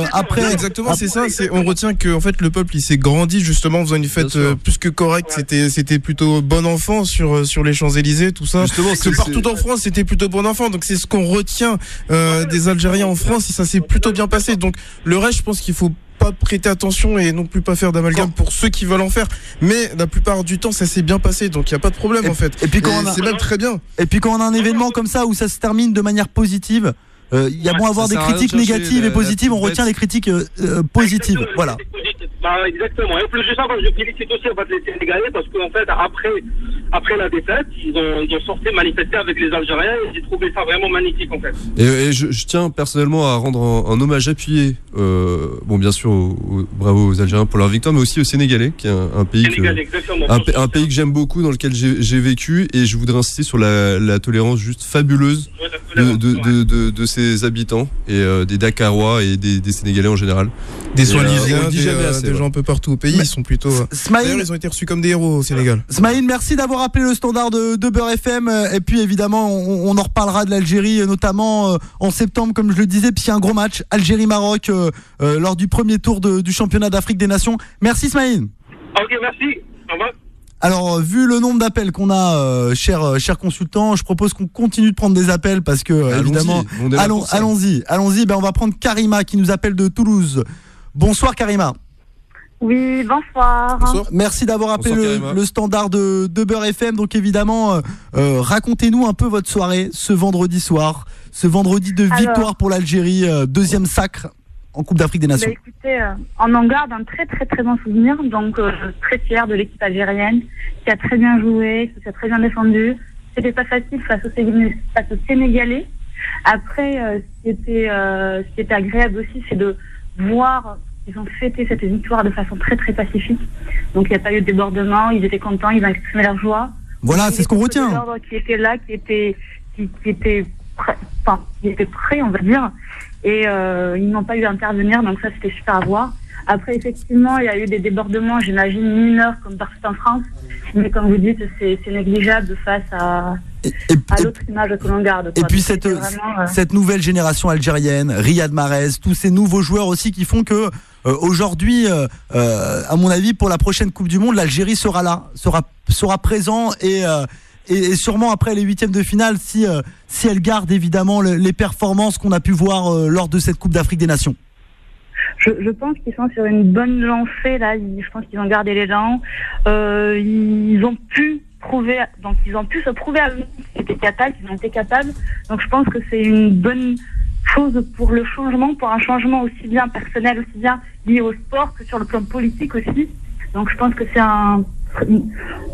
On retient que en fait le peuple il s'est grandi justement en faisant une fête plus que correcte. C'était plutôt bon enfant sur les Champs-Élysées, tout ça. Justement, partout en France c'était plutôt bon enfant. Donc c'est ce qu'on retient des Algériens en France et ça s'est plutôt bien passé. Donc le reste, je pense qu'il faut pas prêter attention et non plus pas faire d'amalgame pour ceux qui veulent en faire, mais la plupart du temps ça s'est bien passé, donc il n'y a pas de problème en fait. Et puis c'est même très bien. Et puis quand on a un événement comme ça où ça se termine de manière positive, il y a bon avoir des critiques négatives et positives, on retient les critiques positives. Voilà. Exactement. Et en plus de ça, je félicite aussi les Sénégalais parce qu'en fait, après la défaite, ils ont sorti manifester avec les Algériens et j'ai trouvé ça vraiment magnifique en fait. Et je tiens personnellement à rendre un hommage appuyé, bien sûr, bravo aux Algériens pour leur victoire, mais aussi aux Sénégalais, qui est un pays pays que j'aime beaucoup, dans lequel j'ai vécu, et je voudrais insister sur la tolérance juste fabuleuse de ses habitants et des Dakarois et des Sénégalais en général. Des Soiliziens, des gens un peu partout au pays, ils sont plutôt... D'ailleurs, ils ont été reçus comme des héros au Sénégal. Smaïn, merci d'avoir appelé le standard de Beurre FM. Et puis évidemment, on en reparlera de l'Algérie, notamment en septembre, comme je le disais. Puis il y a un gros match, Algérie-Maroc, lors du premier tour du championnat d'Afrique des Nations. Merci Smaïn. Ok, merci. Au revoir. Alors, vu le nombre d'appels qu'on a, cher consultant, je propose qu'on continue de prendre des appels parce que, évidemment, allons-y. On va prendre Karima qui nous appelle de Toulouse. Bonsoir Karima. Oui, bonsoir. Merci d'avoir appelé le standard de Beurre FM. Donc évidemment, racontez-nous un peu votre soirée ce vendredi soir, ce vendredi de victoire pour l'Algérie, deuxième sacre en Coupe d'Afrique des Nations. Écoutez, on en garde un très très très bon souvenir, donc très fier de l'équipe algérienne qui a très bien joué, qui s'est très bien défendue. C'était pas facile face aux Sénégalais. Après, ce qui était agréable aussi, c'est de voir qu'ils ont fêté cette victoire de façon très très pacifique. Donc il n'y a pas eu de débordement, ils étaient contents, ils ont exprimé leur joie. Voilà, c'est ce qu'on retient. Qui était là, qui était prêt, on va dire. Et ils n'ont pas eu à intervenir, donc ça c'était super à voir. Après, effectivement, il y a eu des débordements, j'imagine, mineurs, comme partout en France. Mais comme vous dites, c'est négligeable face à l'autre image que l'on garde. Et puis cette nouvelle génération algérienne, Riyad Mahrez, tous ces nouveaux joueurs aussi qui font que aujourd'hui, à mon avis, pour la prochaine Coupe du Monde, l'Algérie sera là, sera présent et sûrement après les huitièmes de finale si elle garde évidemment les performances qu'on a pu voir lors de cette Coupe d'Afrique des Nations. Je pense qu'ils sont sur une bonne lancée là. Je pense qu'ils ont gardé les dents. Ils ont pu se prouver à eux qu'ils étaient capables. Donc je pense que c'est une bonne chose pour le changement, pour un changement aussi bien personnel, aussi bien lié au sport que sur le plan politique aussi. Donc je pense que c'est une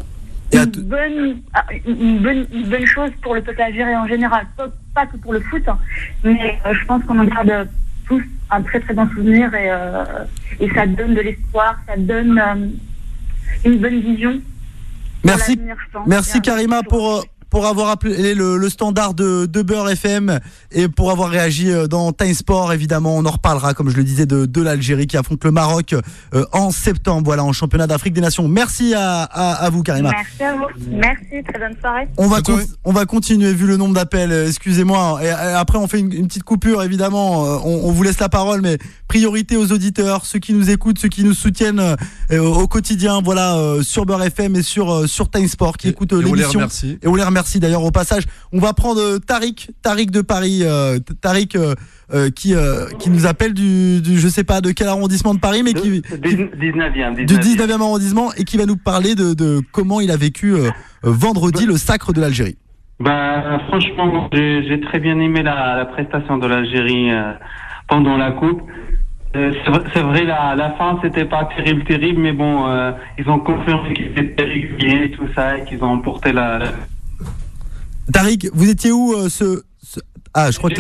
bonne chose pour le peuple algérien en général, pas que pour le foot, mais je pense qu'on en garde tous un très très bon souvenir et ça donne de l'espoir, ça donne une bonne vision. Merci Karima pour avoir appelé le standard de Beurre FM et pour avoir réagi dans Time Sport. Évidemment, on en reparlera, comme je le disais, de l'Algérie qui affronte le Maroc en septembre, voilà, en championnat d'Afrique des Nations. Merci à vous, Karima. Merci à vous. Merci, très bonne soirée. On va continuer vu le nombre d'appels. Excusez-moi. Et après, on fait une petite coupure, évidemment. On vous laisse la parole, mais priorité aux auditeurs, ceux qui nous écoutent, ceux qui nous soutiennent au quotidien, voilà, sur Beurre FM et sur Time Sport, qui écoutent l'émission. Et on les remercie. D'ailleurs au passage. On va prendre Tariq de Paris, Tariq qui nous appelle du je sais pas de quel arrondissement de Paris, mais qui 19e. Du 19e arrondissement, et qui va nous parler de comment il a vécu vendredi le sacre de l'Algérie. Franchement, j'ai très bien aimé la prestation de l'Algérie pendant la coupe. C'est vrai, la fin c'était pas terrible, mais bon, ils ont confirmé qu'ils étaient réguliers et tout ça, et qu'ils ont emporté la... Tariq, vous étiez où je crois que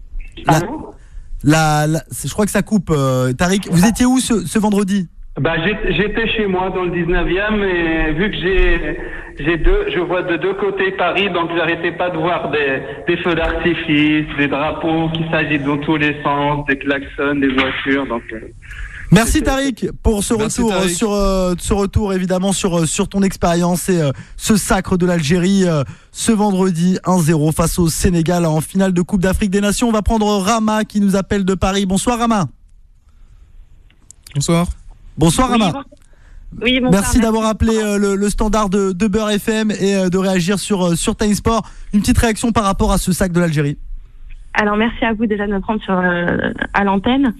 je crois que ça coupe. Tariq, vous étiez où ce vendredi? J'étais chez moi dans le 19e, et vu que je vois de deux côtés Paris, donc j'arrêtais pas de voir des feux d'artifice, des drapeaux qui s'agitent dans tous les sens, des klaxons, des voitures, donc... Merci Tariq pour ce retour évidemment sur ton expérience et ce sacre de l'Algérie ce vendredi 1-0 face au Sénégal en finale de Coupe d'Afrique des Nations. On va prendre Rama qui nous appelle de Paris. Bonsoir Rama. Bonsoir Rama. Oui, merci d'avoir appelé le standard de Beurre FM et de réagir sur Time Sport. Une petite réaction par rapport à ce sac de l'Algérie. Alors merci à vous déjà de me prendre à l'antenne.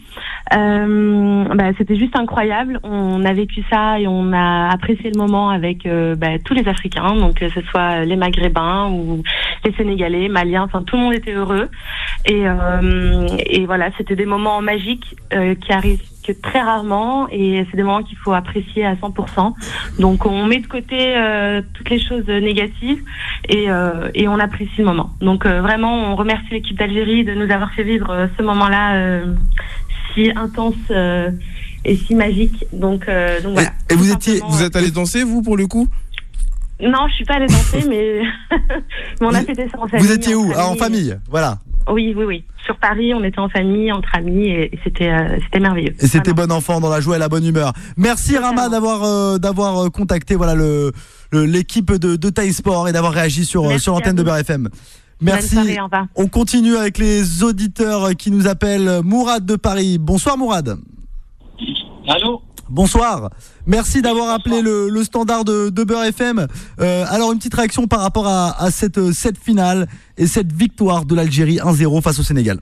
C'était juste incroyable. On a vécu ça et on a apprécié le moment avec tous les Africains, donc que ce soit les Maghrébins ou les Sénégalais, Maliens, enfin tout le monde était heureux. Et voilà, c'était des moments magiques qui arrivent que très rarement, et c'est des moments qu'il faut apprécier à 100%. Donc on met de côté toutes les choses négatives et on apprécie le moment. Donc vraiment, on remercie l'équipe d'Algérie de nous avoir fait vivre ce moment-là si intense et si magique. Donc voilà. Et vous êtes allé danser, vous, pour le coup? Non, je suis pas allée danser, mais on a fêté ça en famille. Vous étiez où? En famille, voilà. Oui. Sur Paris, on était en famille, entre amis, et c'était merveilleux. Et c'était bon enfant, dans la joie et la bonne humeur. Merci Rama d'avoir contacté l'équipe de Time Sport et d'avoir réagi sur l'antenne de Beurre FM. Merci. Bonne soirée, au revoir. On continue avec les auditeurs qui nous appellent. Mourad de Paris. Bonsoir Mourad. Allô. Bonsoir. Merci d'avoir appelé le standard de Beurre FM. Alors une petite réaction par rapport à cette finale et cette victoire de l'Algérie 1-0 face au Sénégal.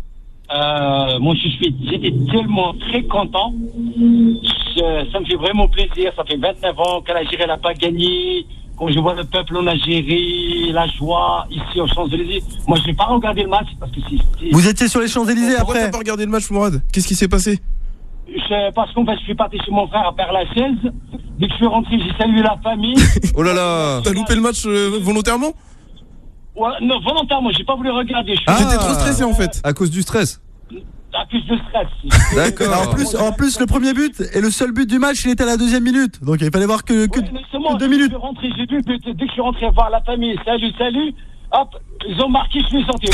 Moi j'étais tellement très content. Ça me fait vraiment plaisir. Ça fait 29 ans que l'Algérie n'a pas gagné. Quand je vois le peuple en Algérie, la joie ici aux Champs-Élysées. Moi je n'ai pas regardé le match parce que Vous étiez sur les Champs-Élysées après? Pourquoi t'as pas regardé le match, Mourad? Qu'est-ce qui s'est passé? Parce qu'en fait, je suis parti chez mon frère à Père-Lachaise. Dès que je suis rentré, j'ai salué la famille. Oh là là. T'as loupé le match volontairement? Ouais, non, volontairement, j'ai pas voulu regarder. J'étais trop stressé en fait. À cause du stress? À cause de stress. D'accord. En plus, le premier but et le seul but du match, il était à la 2e minute. Donc il fallait voir que 2 minutes. J'ai vu, dès que je suis rentré voir la famille, salut, hop, ils ont marqué, je suis sorti.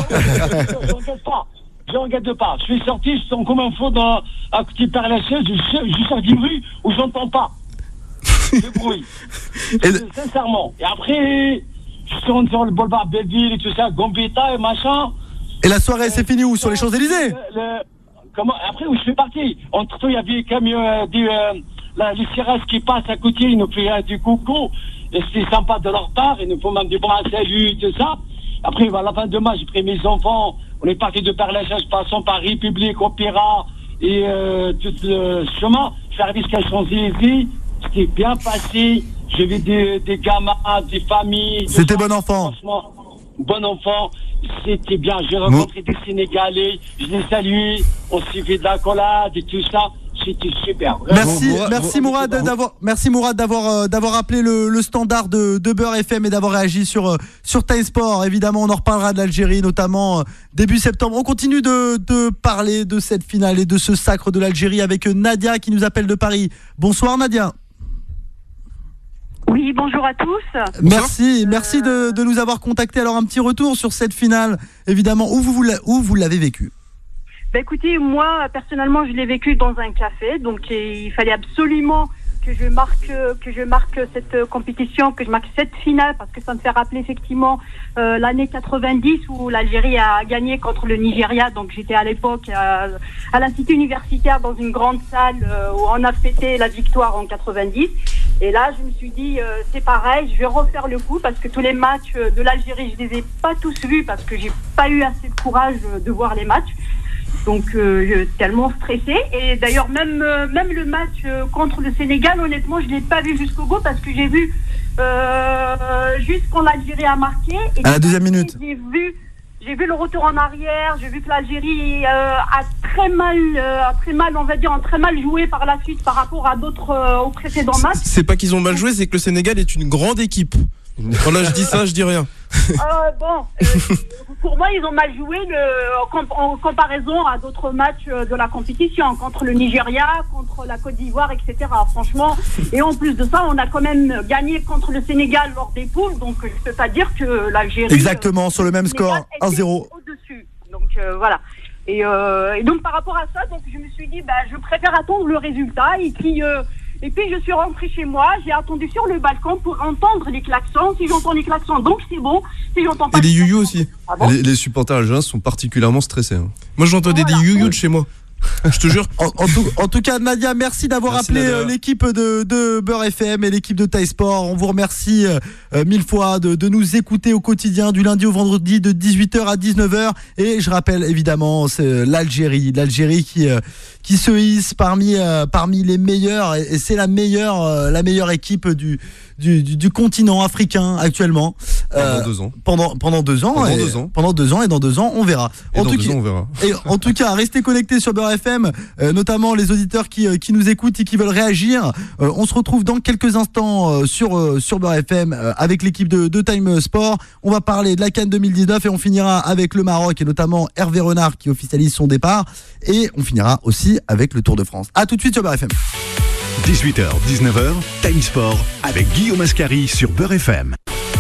Je regarde pas. Je suis sorti, je sens comme un faux à côté de Père-Lachaise, je sors d'une rue où j'entends pas le bruit. Sincèrement. Et après, je suis rentré sur le boulevard Belleville et tout ça, Gambetta et machin. Et la soirée s'est finie où? Sur les Champs-Élysées? Après, où je suis parti, entre temps, il y avait quand même les CRS qui passent à côté, ils nous font du coucou, et c'était sympa de leur part, ils nous font même du bon salut, tout ça. Après, à la fin de match, j'ai pris mes enfants, on est parti de Père-Lachaise, passant par République, Opéra, et tout le chemin, faire jusqu'à Champs-Élysées, c'était bien passé, j'ai vu des gamins, des familles. C'était bon enfant. Franchement, bon enfant, c'était bien, j'ai rencontré des Sénégalais, je les salue, on s'est fait de la collade et tout ça. C'était super. Merci Mourad d'avoir appelé le standard de Beurre FM et d'avoir réagi sur Time Sport. Évidemment, on en reparlera de l'Algérie, notamment début septembre. On continue de parler de cette finale et de ce sacre de l'Algérie avec Nadia qui nous appelle de Paris. Bonsoir Nadia. Oui, bonjour à tous. Merci de nous avoir contactés. Alors un petit retour sur cette finale, évidemment, où vous l'avez vécu. Écoutez, moi personnellement, je l'ai vécu dans un café, donc il fallait absolument que je marque cette compétition, que je marque cette finale, parce que ça me fait rappeler effectivement l'année 90 où l'Algérie a gagné contre le Nigeria. Donc j'étais à l'époque à l'Institut universitaire dans une grande salle où on a fêté la victoire en 90. Et là, je me suis dit, c'est pareil, je vais refaire le coup, parce que tous les matchs de l'Algérie, je les ai pas tous vus, parce que j'ai pas eu assez de courage de voir les matchs. Donc, tellement stressée. Et d'ailleurs, même le match contre le Sénégal, honnêtement, je l'ai pas vu jusqu'au bout, parce que j'ai vu juste quand l'Algérie a marqué. Et à la deuxième minute. J'ai vu le retour en arrière. J'ai vu que l'Algérie a très mal, on va dire, très mal joué par la suite par rapport à d'autres aux précédents matchs. C'est pas qu'ils ont mal joué, c'est que le Sénégal est une grande équipe. Quand là je dis ça, je dis rien. Pour moi, ils ont mal joué en comparaison à d'autres matchs de la compétition, contre le Nigeria, contre la Côte d'Ivoire, etc. Franchement, et en plus de ça, on a quand même gagné contre le Sénégal lors des poules, donc je peux pas dire que l'Algérie... Exactement, sur le même score, 1-0. Au-dessus, donc voilà. Et donc par rapport à ça, donc je me suis dit, je préfère attendre le résultat, et puis je suis rentrée chez moi, j'ai attendu sur le balcon pour entendre les klaxons. Si j'entends les klaxons, donc c'est bon. Si j'entends pas et les you-you aussi. Ah bon, les supporters algériens sont particulièrement stressés. Hein. Moi j'entendais des you-you de chez moi. Je te jure. En tout cas, Nadia, merci d'avoir appelé l'équipe de Beurre FM et l'équipe de Time Sport. On vous remercie mille fois de nous écouter au quotidien du lundi au vendredi de 18h à 19h. Et je rappelle évidemment, c'est l'Algérie qui se hisse parmi les meilleurs, et c'est la meilleure équipe du continent africain actuellement. Pendant 2 ans. Pendant 2 ans. Pendant 2 ans, et dans 2 ans, on verra. Et en tout cas, restez connectés sur Beurre FM, notamment les auditeurs qui nous écoutent et qui veulent réagir. On se retrouve dans quelques instants sur Beurre FM avec l'équipe de Time Sport. On va parler de la CAN 2019 et on finira avec le Maroc et notamment Hervé Renard qui officialise son départ. Et on finira aussi avec le Tour de France. A tout de suite sur Beurre FM. 18h, 19h, Time Sport avec Guillaume Ascari sur Beurre FM.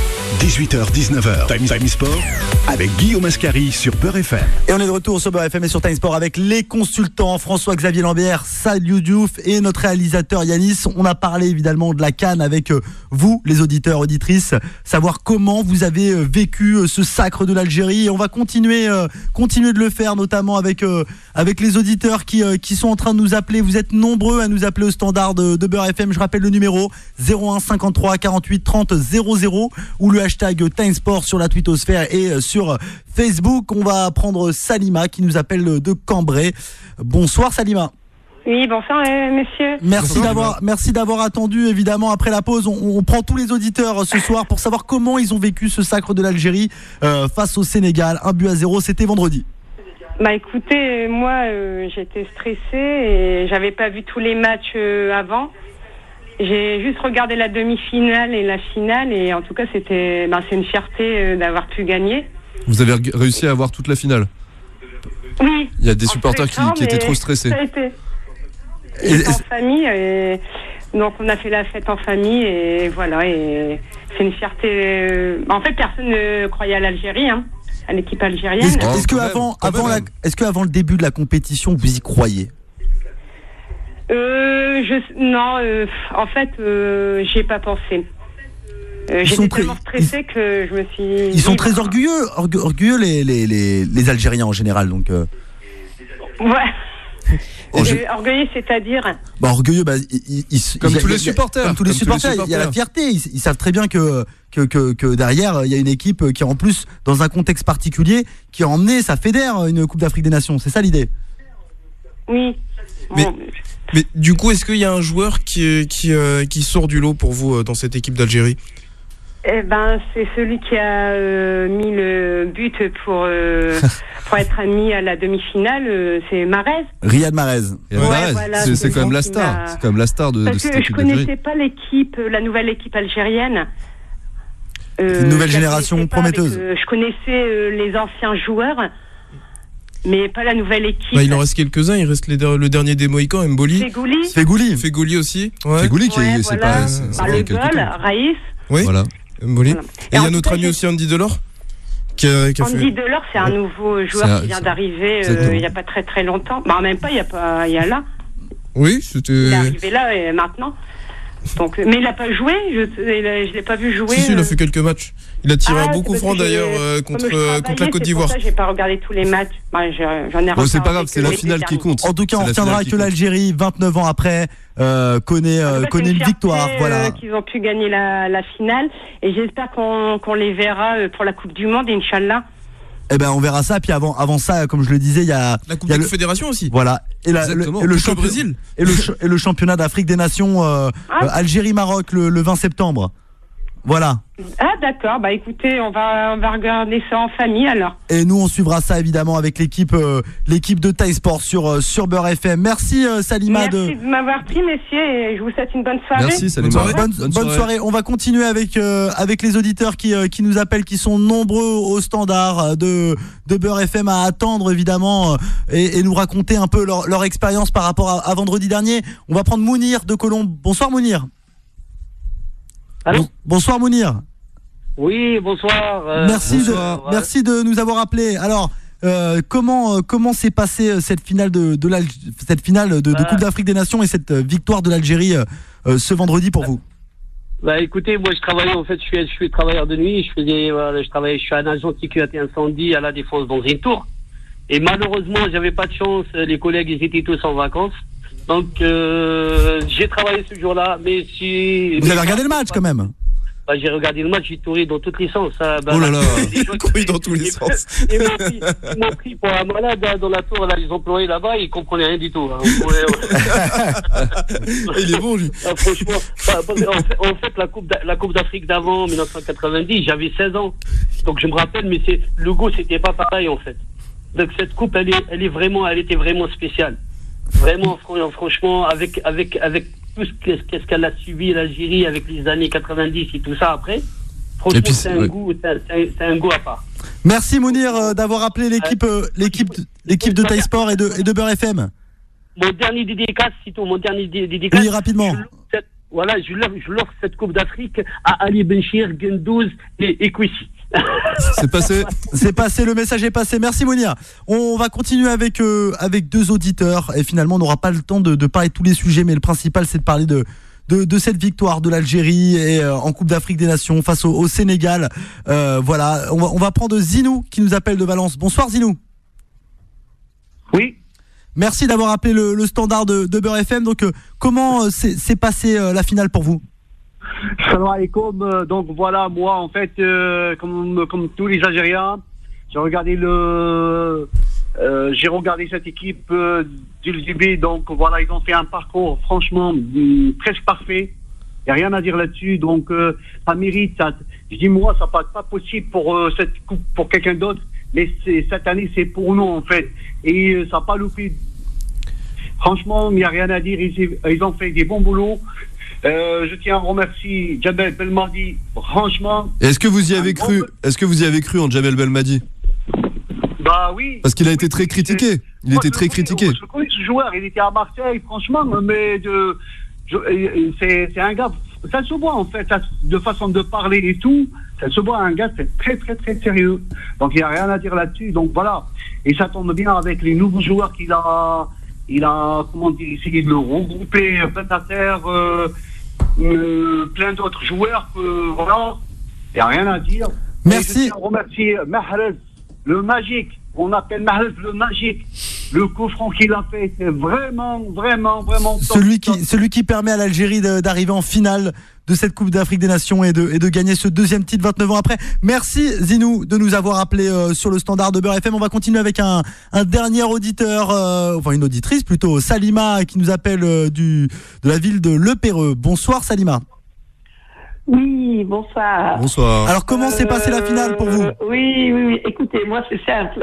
18h, 19h, Time Sport avec Guillaume Ascari sur Beurre FM. Et on est de retour sur Beurre FM et sur Time Sport avec les consultants François-Xavier Lambert, Sadio Diouf et notre réalisateur Yanis. On a parlé évidemment de la CAN avec vous, les auditeurs, auditrices, savoir comment vous avez vécu ce sacre de l'Algérie. Et on va continuer de le faire, notamment avec les auditeurs qui sont en train de nous appeler. Vous êtes nombreux à nous appeler au standard de Beurre FM. Je rappelle le numéro 01 53 48 30 00 ou le hashtag Time Sport sur la twittosphère et sur Facebook. On va prendre Salima qui nous appelle de Cambrai. Bonsoir Salima. Oui, bonsoir messieurs. Merci d'avoir attendu. Évidemment, après la pause, on prend tous les auditeurs ce soir pour savoir comment ils ont vécu ce sacre de l'Algérie face au Sénégal. 1-0, c'était vendredi. Écoutez, moi j'étais stressée et j'avais pas vu tous les matchs avant. J'ai juste regardé la demi-finale et la finale, et en tout cas c'est une fierté d'avoir pu gagner. Vous avez réussi à avoir toute la finale? Oui. Il y a des supporters qui étaient trop stressés. Et en famille, et donc on a fait la fête en famille, et voilà, et c'est une fierté. En fait, personne ne croyait à l'Algérie, à l'équipe algérienne. Est-ce que avant le début de la compétition, vous y croyez? En fait, j'y ai pas pensé. J'étais tellement stressée que je me suis... Ils sont très orgueilleux les Algériens en général, donc... Ouais. Orgueilleux, c'est-à-dire Orgueilleux, comme tous les supporters. Comme tous les supporters, il y a la fierté. Ils savent très bien que derrière, il y a une équipe qui, en plus, dans un contexte particulier, qui a emmené, ça fédère une Coupe d'Afrique des Nations. C'est ça l'idée. Oui. Mais du coup, est-ce qu'il y a un joueur qui sort du lot pour vous dans cette équipe d'Algérie? C'est celui qui a mis le but pour être admis à la demi-finale, c'est Mahrez. Riyad Mahrez. Voilà, c'est quand même la star. C'est quand même la star de cette équipe d'Algérie. Je connaissais pas la nouvelle équipe algérienne. Une nouvelle génération prometteuse. Je connaissais les anciens joueurs, mais pas la nouvelle équipe. Il en reste quelques-uns. Il reste le dernier des Mohicans, Mboli. Fegouli aussi. Ouais. Fegouli qui est voilà. Le goal, Raïs. Oui. Voilà. Mboli. Et il y a notre ami aussi Andy Delors. Andy Delors, c'est un nouveau joueur qui vient d'arriver il n'y a pas très très longtemps. Même pas, il y a là. Oui, c'était. Il est arrivé là et maintenant. Donc, mais il n'a pas joué, je ne l'ai pas vu jouer. Si, il a fait quelques matchs. Il a tiré un bon coup franc d'ailleurs contre la Côte d'Ivoire. C'est pour ça que je n'ai pas regardé tous les matchs. J'en ai c'est pas grave, c'est la finale qui compte. En tout cas, on retiendra que l'Algérie, 29 ans après, connaît une victoire. Voilà. Qu'ils ont pu gagner la finale. Et j'espère qu'on les verra pour la Coupe du Monde, Inch'Allah. On verra ça. Puis avant ça, comme je le disais, il y a la Coupe de Confédération aussi. Voilà. Et le Brésil. Et le championnat d'Afrique des Nations Algérie-Maroc le 20 septembre. Voilà. Ah d'accord, écoutez, on va regarder ça en famille alors. Et nous on suivra ça évidemment avec l'équipe de Thaï Sport sur Beurre FM. Merci Salima Merci de m'avoir pris messieurs et je vous souhaite une bonne soirée. Merci Salima. Bonne soirée. On va continuer avec les auditeurs qui nous appellent, qui sont nombreux au standard de Beurre FM à attendre évidemment et nous raconter un peu leur expérience par rapport à vendredi dernier. On va prendre Mounir de Colombes. Bonsoir Mounir. Allô ? Bonsoir Mounir. Oui, bonsoir. Merci de nous avoir appelés. Alors, comment s'est passée cette finale de Coupe d'Afrique des Nations et cette victoire de l'Algérie ce vendredi pour vous? Écoutez, moi je travaille en fait, je suis travailleur de nuit. Je suis un agent de sécurité incendie à la Défense dans une tour. Et malheureusement, j'avais pas de chance. Les collègues ils étaient tous en vacances. Donc j'ai travaillé ce jour-là, mais si... Vous avez regardé le match quand même? J'ai regardé le match, j'ai couru dans tous les sens. Oh là là, couru dans tous les sens. Ils m'ont pris pour un malade dans la tour, là, les employés là-bas, ils comprenaient rien du tout. Il est bon lui. Franchement, en fait, la Coupe d'Afrique d'avant, 1990, j'avais 16 ans. Donc je me rappelle, mais le goût, c'était pas pareil en fait. Donc cette coupe, elle était vraiment spéciale. Vraiment, franchement, avec tout ce qu'elle a subi l'Algérie avec les années 90 et tout ça après, franchement, c'est un goût à part. Merci Mounir d'avoir appelé l'équipe de Thaï Sport et de Beurre FM. Mon dernier dédicace. Oui, rapidement. Je l'offre cette Coupe d'Afrique à Ali Benchir, Gendouz et Kouissi. C'est passé, le message est passé. Merci Mounir. On va continuer avec deux auditeurs et finalement on n'aura pas le temps de parler de tous les sujets, mais le principal c'est de parler de cette victoire de l'Algérie et en Coupe d'Afrique des Nations face au Sénégal. Voilà, on va prendre Zinou qui nous appelle de Valence. Bonsoir Zinou. Oui. Merci d'avoir appelé le standard de Beurre FM. Donc comment s'est passée la finale pour vous? Salam alaikum. Donc voilà, moi en fait, comme tous les Algériens, j'ai regardé cette équipe du début. Donc voilà, ils ont fait un parcours franchement presque parfait. Il n'y a rien à dire là-dessus. Donc ça mérite. Je dis moi, ça n'est pas possible pour cette coupe pour quelqu'un d'autre, mais cette année c'est pour nous en fait. Et ça n'a pas loupé. Franchement, il n'y a rien à dire. Ils ont fait des bons boulots. Je tiens à remercier Djamel Belmadi, franchement. Est-ce que vous y avez cru en Djamel Belmadi? Bah oui. Parce qu'il a été très critiqué. Je connais ce joueur, il était à Marseille, franchement, mais c'est un gars, ça se voit en fait, de façon de parler et tout, ça se voit un gars, c'est très très très sérieux. Donc il n'y a rien à dire là-dessus, donc voilà. Et ça tombe bien avec les nouveaux joueurs qu'il a. Il a, essayé de le regrouper, Benacer, plein d'autres joueurs, voilà. Il n'y a rien à dire. Merci. Je tiens à remercier Mahrez, le magique. On appelle Mahrez le magique. Le coup franc qu'il a fait, c'est vraiment celui qui permet à l'Algérie d'arriver en finale de cette Coupe d'Afrique des Nations et de gagner ce deuxième titre 29 ans après. Merci Zinou de nous avoir appelé sur le standard de Beurre FM. On va continuer avec un dernier auditeur, enfin une auditrice plutôt, Salima, qui nous appelle de la ville de Le Perreux. Bonsoir Salima. Oui, bonsoir. Bonsoir. Alors comment s'est passée la finale pour vous? Oui. Écoutez, moi c'est simple.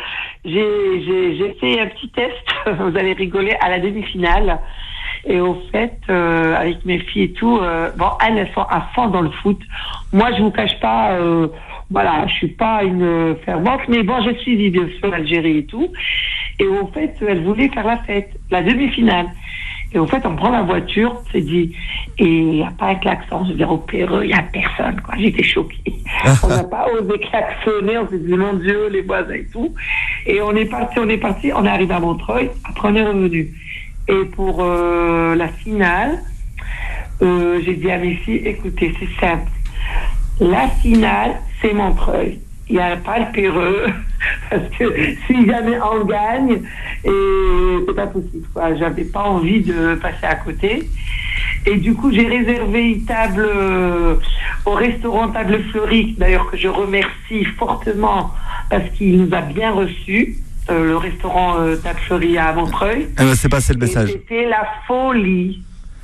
J'ai fait un petit test, vous allez rigoler, à la demi-finale. Et au fait, avec mes filles et tout, elles sont à fond dans le foot. Moi, je vous cache pas, je suis pas une fervente, mais bon, je suis bien sûr l'Algérie et tout. Et au fait, elles voulaient faire la fête, la demi-finale. Et au fait, on prend la voiture, on s'est dit, et il n'y a pas un klaxon, je veux dire, au Perreux, il n'y a personne, quoi. J'étais choquée. On n'a pas osé klaxonner, on s'est dit, mon Dieu, les voisins et tout. Et on est parti, on est arrivé à Montreuil, après on est revenu. Et pour la finale, j'ai dit à mes filles, écoutez, c'est simple. La finale, c'est Montreuil. Il n'y a pas le Perreux. Parce que si jamais on gagne, c'est pas possible, quoi. J'avais pas envie de passer à côté. Et du coup, j'ai réservé une table au restaurant Table Fleurie, d'ailleurs que je remercie fortement parce qu'il nous a bien reçus. Le restaurant Table Fleurie à Montreuil. C'est passé le message. Et c'était la folie.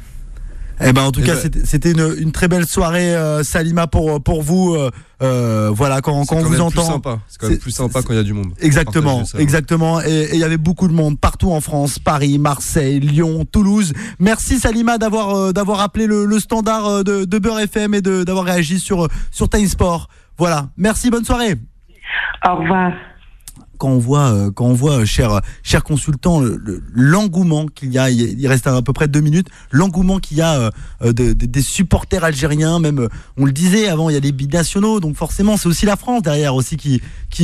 En tout cas, c'était une très belle soirée, Salima, pour vous. Voilà, quand on vous entend. C'est quand même plus sympa quand il y a du monde. Exactement. Et il y avait beaucoup de monde partout en France, Paris, Marseille, Lyon, Toulouse. Merci Salima d'avoir appelé le standard de Beurre FM et d'avoir réagi sur Time Sport. Voilà. Merci, bonne soirée. Au revoir. Quand on voit, cher consultant, l'engouement qu'il y a, il reste à peu près 2 minutes, l'engouement qu'il y a des supporters algériens, même, on le disait avant, il y a les binationaux, donc forcément c'est aussi la France derrière aussi qui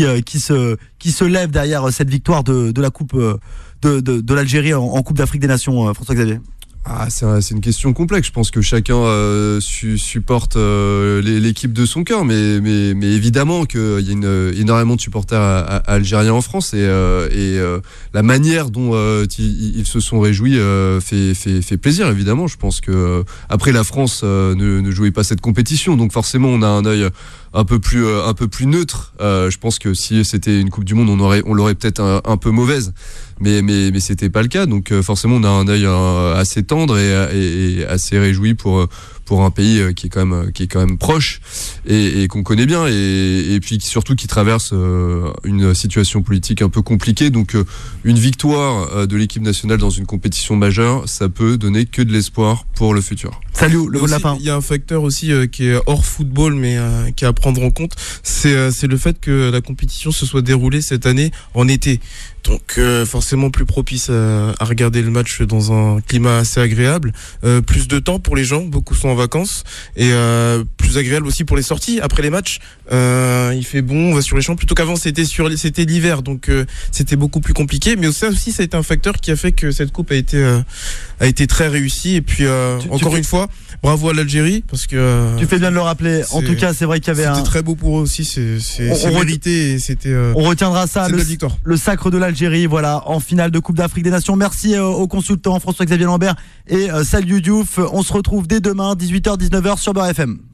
se lève derrière cette victoire de la Coupe de l'Algérie en Coupe d'Afrique des Nations, François-Xavier. C'est une question complexe. Je pense que chacun supporte l'équipe de son cœur, mais évidemment qu'il y a énormément de supporters algériens en France et la manière dont ils se sont réjouis fait plaisir, évidemment. Je pense que après la France ne jouait pas cette compétition, donc forcément on a un œil un peu plus neutre. Je pense que si c'était une Coupe du Monde, on l'aurait peut-être un peu mauvaise. Mais c'était pas le cas, donc forcément on a un œil assez tendre et assez réjoui pour un pays qui est quand même proche et qu'on connaît bien et puis surtout qui traverse une situation politique un peu compliquée, donc une victoire de l'équipe nationale dans une compétition majeure, ça peut donner que de l'espoir pour le futur. Salut, le mot de la fin. Il y a un facteur aussi qui est hors football mais qui est à prendre en compte, c'est le fait que la compétition se soit déroulée cette année en été. Donc forcément plus propice à regarder le match dans un climat assez agréable, plus de temps pour les gens, beaucoup sont en vacances et plus agréable aussi pour les sorties après les matchs. Il fait bon, on va sur les champs, plutôt qu'avant c'était l'hiver, donc c'était beaucoup plus compliqué, mais ça aussi ça a été un facteur qui a fait que cette coupe a été très réussie et puis une fois bravo à l'Algérie parce que tu fais bien de le rappeler. En tout cas, c'est vrai qu'il y avait c'était très beau pour eux aussi, c'est mérité et c'était on retiendra ça, le sacre de l'Algérie, voilà, en finale de Coupe d'Afrique des Nations. Merci aux consultants François-Xavier Lambert et Saliou Diouf. On se retrouve dès demain 18h-19h sur Beurre FM.